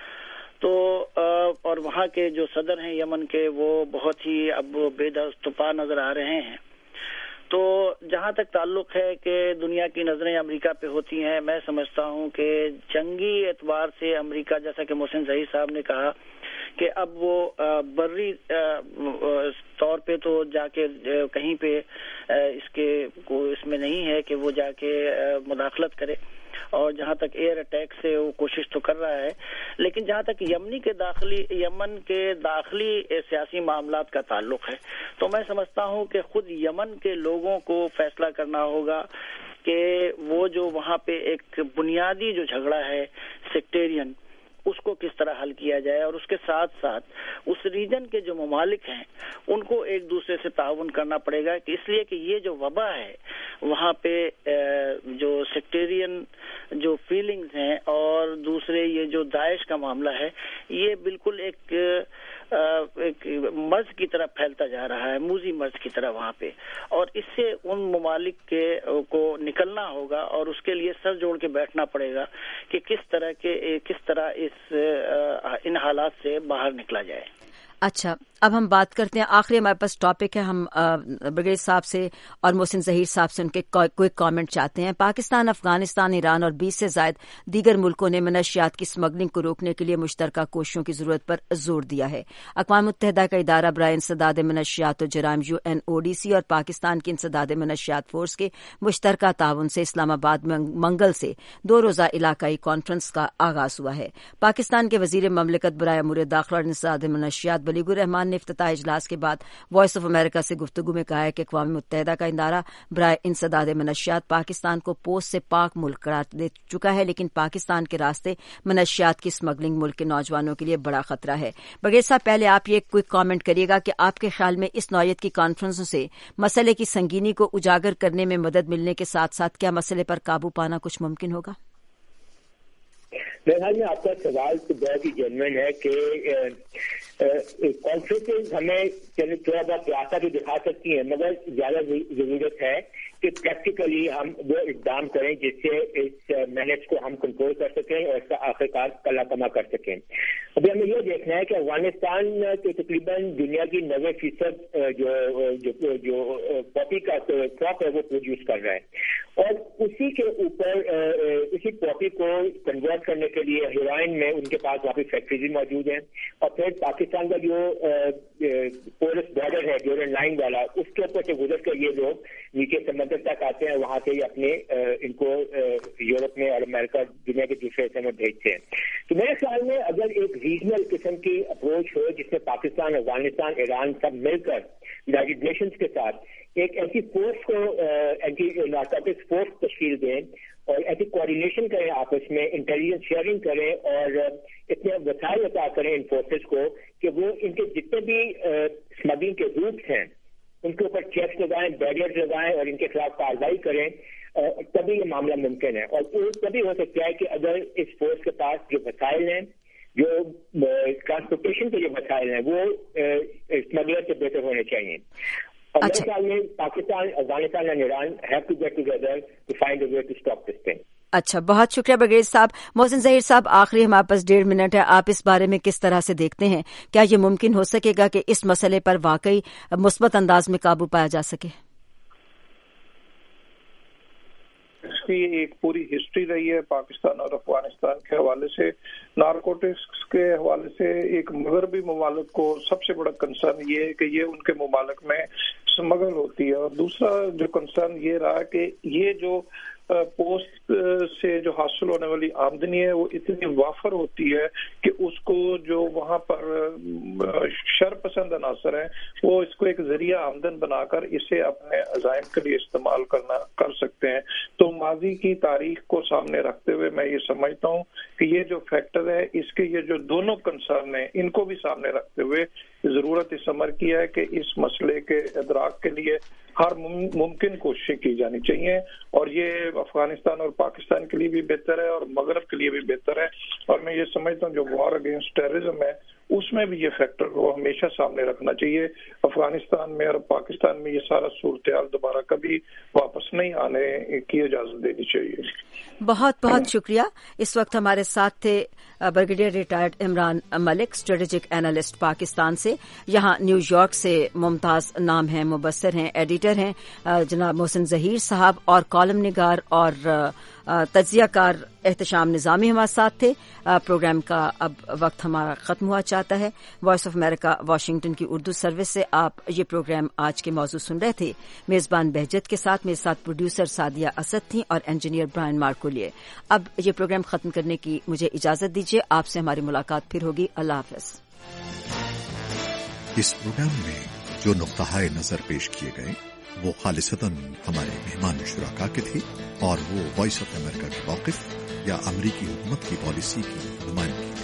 تو اور وہاں کے جو صدر ہیں یمن کے وہ بہت ہی اب بے دستپا نظر آ رہے ہیں. تو جہاں تک تعلق ہے کہ دنیا کی نظریں امریکہ پہ ہوتی ہیں، میں سمجھتا ہوں کہ جنگی اعتبار سے امریکہ، جیسا کہ محسن ظہیر صاحب نے کہا کہ اب وہ بری طور پہ تو جا کے کہیں پہ اس کے اس میں نہیں ہے کہ وہ جا کے مداخلت کرے، اور جہاں تک ایئر اٹیک سے وہ کوشش تو کر رہا ہے، لیکن جہاں تک یمنی کے داخلی یمن کے داخلی سیاسی معاملات کا تعلق ہے تو میں سمجھتا ہوں کہ خود یمن کے لوگوں کو فیصلہ کرنا ہوگا کہ وہ جو وہاں پہ ایک بنیادی جو جھگڑا ہے سیکٹیرین، اس کو کس طرح حل کیا جائے، اور اس کے ساتھ ساتھ اس ریجن کے جو ممالک ہیں ان کو ایک دوسرے سے تعاون کرنا پڑے گا، کہ اس لیے کہ یہ جو وبا ہے وہاں پہ جو سیکٹیرین جو فیلنگز ہیں اور دوسرے یہ جو داعش کا معاملہ ہے یہ بالکل ایک ایک مرض کی طرح پھیلتا جا رہا ہے، موذی مرض کی طرح وہاں پہ، اور اس سے ان ممالک کے کو نکلنا ہوگا اور اس کے لیے سر جوڑ کے بیٹھنا پڑے گا کہ کس طرح کے کس طرح اس ان حالات سے باہر نکلا جائے۔ اچھا، اب ہم بات کرتے ہیں، آخری ہمارے پاس ٹاپک ہے، ہم برگیڈ صاحب سے اور محسن ظہیر صاحب سے ان کے کوئی کامنٹ چاہتے ہیں۔ پاکستان، افغانستان، ایران اور بیس سے زائد دیگر ملکوں نے منشیات کی اسمگلنگ کو روکنے کے لیے مشترکہ کوششوں کی ضرورت پر زور دیا ہے۔ اقوام متحدہ کا ادارہ برائے انسداد منشیات و جرائم U N O D C اور پاکستان کی انسداد منشیات فورس کے مشترکہ تعاون سے اسلام آباد میں منگل سے دو روزہ علاقائی کانفرنس کا آغاز ہوا ہے۔ پاکستان کے وزیر مملکت برائے امور داخلہ اور انسداد منشیات بلیغ الرحمان نے افتتاحی اجلاس کے بعد وائس آف امریکہ سے گفتگو میں کہا ہے کہ اقوام متحدہ کا ادارہ برائے انسداد منشیات پاکستان کو پوسٹ سے پاک ملک قرار دے چکا ہے، لیکن پاکستان کے راستے منشیات کی اسمگلنگ ملک کے نوجوانوں کے لیے بڑا خطرہ ہے۔ بغیر صاحب، پہلے آپ یہ کوئی کامنٹ کریے گا کہ آپ کے خیال میں اس نوعیت کی کانفرنسوں سے مسئلے کی سنگینی کو اجاگر کرنے میں مدد ملنے کے ساتھ ساتھ کیا مسئلے پر قابو پانا کچھ ممکن ہوگا؟ میرے خیال میں آپ کا سوال تو بہت ہی جینوئن ہے کہ کانفرنسز ہمیں تھوڑا بہت خلاصہ بھی دکھا سکتی ہیں، مگر زیادہ ضرورت ہے کہ پریکٹیکلی ہم وہ اقدام کریں جس سے اس مینج کو ہم کنٹرول کر سکیں اور اس کا آخرکار کلا کما کر سکیں۔ ابھی ہمیں یہ دیکھنا ہے کہ افغانستان کے تقریباً دنیا کی نوے فیصد جو جو پاپی کا کراپ ہے وہ پروڈیوس کر رہا ہے، اور اسی کے اوپر اسی پاپی کو کنورٹ کرنے کے لیے ہیروئن میں ان کے پاس واقعی فیکٹریز موجود ہیں، اور پھر پاکستان کا جو پورس بارڈر ہے ڈیورنڈ لائن والا، اس کے اوپر سے گزر کر یہ لوگ نیچے سمندر تک آتے ہیں، وہاں سے ہی اپنے ان کو یورپ میں اور امریکہ دنیا کے دوسرے حصے میں بھیجتے ہیں۔ تو میرے خیال میں اگر ایک ریجنل قسم کی اپروچ ہو جس میں پاکستان، افغانستان، ایران سب مل کر یونائیٹڈ نیشنز کے ساتھ ایک ایسی فورس کو اینٹی نارکوٹکس فورس تشکیل دیں اور ایسی کوآرڈینیشن کریں، آپس میں انٹیلیجنس شیئرنگ کریں اور اتنے وسائل عطا کریں ان فورسز کو کہ وہ ان کے جتنے بھی اسمگلنگ کے روٹس ہیں ان کے اوپر چیکس لگائیں، بیریئرز لگائیں اور ان کے خلاف کارروائی کریں، تبھی یہ معاملہ ممکن ہے۔ اور تبھی ہو سکتا ہے کہ اگر اس فورس کے پاس جو وسائل ہیں، جو ٹرانسپورٹیشن کے جو وسائل ہیں، وہ اسمگلر سے بہتر ہونے چاہیے۔ اور میرے خیال میں پاکستان، افغانستان اور Iran have to get together to find a way to stop this thing. اچھا، بہت شکریہ برگیڈ صاحب۔ محسن ظہیر صاحب، آخری ہمارے پاس ڈیڑھ منٹ ہے، آپ اس بارے میں کس طرح سے دیکھتے ہیں؟ کیا یہ ممکن ہو سکے گا کہ اس مسئلے پر واقعی مثبت انداز میں قابو پایا جا سکے؟ اس کی ایک پوری ہسٹری رہی ہے پاکستان اور افغانستان کے حوالے سے، نارکوٹکس کے حوالے سے ایک مغربی ممالک کو سب سے بڑا کنسرن یہ ہے کہ یہ ان کے ممالک میں اسمگل ہوتی ہے، اور دوسرا جو کنسرن یہ رہا کہ یہ جو پوسٹ سے جو حاصل ہونے والی آمدنی ہے وہ اتنی وافر ہوتی ہے کہ اس کو جو وہاں پر شر پسند عناصر ہیں وہ اس کو ایک ذریعہ آمدن بنا کر اسے اپنے عزائم کے لیے استعمال کرنا کر سکتے ہیں۔ تو ماضی کی تاریخ کو سامنے رکھتے ہوئے میں یہ سمجھتا ہوں کہ یہ جو فیکٹر ہے، اس کے یہ جو دونوں کنسرن ہیں، ان کو بھی سامنے رکھتے ہوئے ضرورت اس امر کی ہے کہ اس مسئلے کے ادراک کے لیے ہر ممکن کوششیں کی جانی چاہیے، اور یہ افغانستان اور پاکستان کے لیے بھی بہتر ہے اور مغرب کے لیے بھی بہتر ہے۔ اور میں یہ سمجھتا ہوں جو وار اگینسٹ ٹیررزم ہے اس میں بھی یہ فیکٹر کو ہمیشہ سامنے رکھنا چاہیے۔ افغانستان میں اور پاکستان میں یہ سارا صورتحال دوبارہ کبھی واپس نہیں آنے کی اجازت دینی چاہیے۔ بہت بہت شکریہ۔ اس وقت ہمارے ساتھ تھے brigadier retired Imran Malik, strategic analyst Pakistan سے، یہاں نیو یارک سے ممتاز نام ہیں، مبصر ہیں، ایڈیٹر ہیں جناب محسن ظہیر صاحب، اور کالم نگار اور تجزیہ کار احتشام نظامی ہمارے ساتھ تھے۔ پروگرام کا اب وقت ہمارا ختم ہوا چاہتا ہے۔ وائس آف امریکہ واشنگٹن کی اردو سروس سے آپ یہ پروگرام آج کے موضوع سن رہے تھے، میزبان بہجت کے ساتھ، میرے ساتھ پروڈیوسر سعدیہ اسد تھیں اور انجینئر برائن مارکولیے۔ اب یہ پروگرام ختم کرنے کی مجھے اجازت دیجیے، آپ سے ہماری ملاقات پھر ہوگی۔ اللہ حافظ۔ اس پروگرام میں جو نقطہ نظر پیش کیے گئے وہ خالصتاً ہمارے مہمان شرکا کے تھے، اور وہ وائس آف امریکہ کے موقف یا امریکی حکومت کی پالیسی کی نمائندگی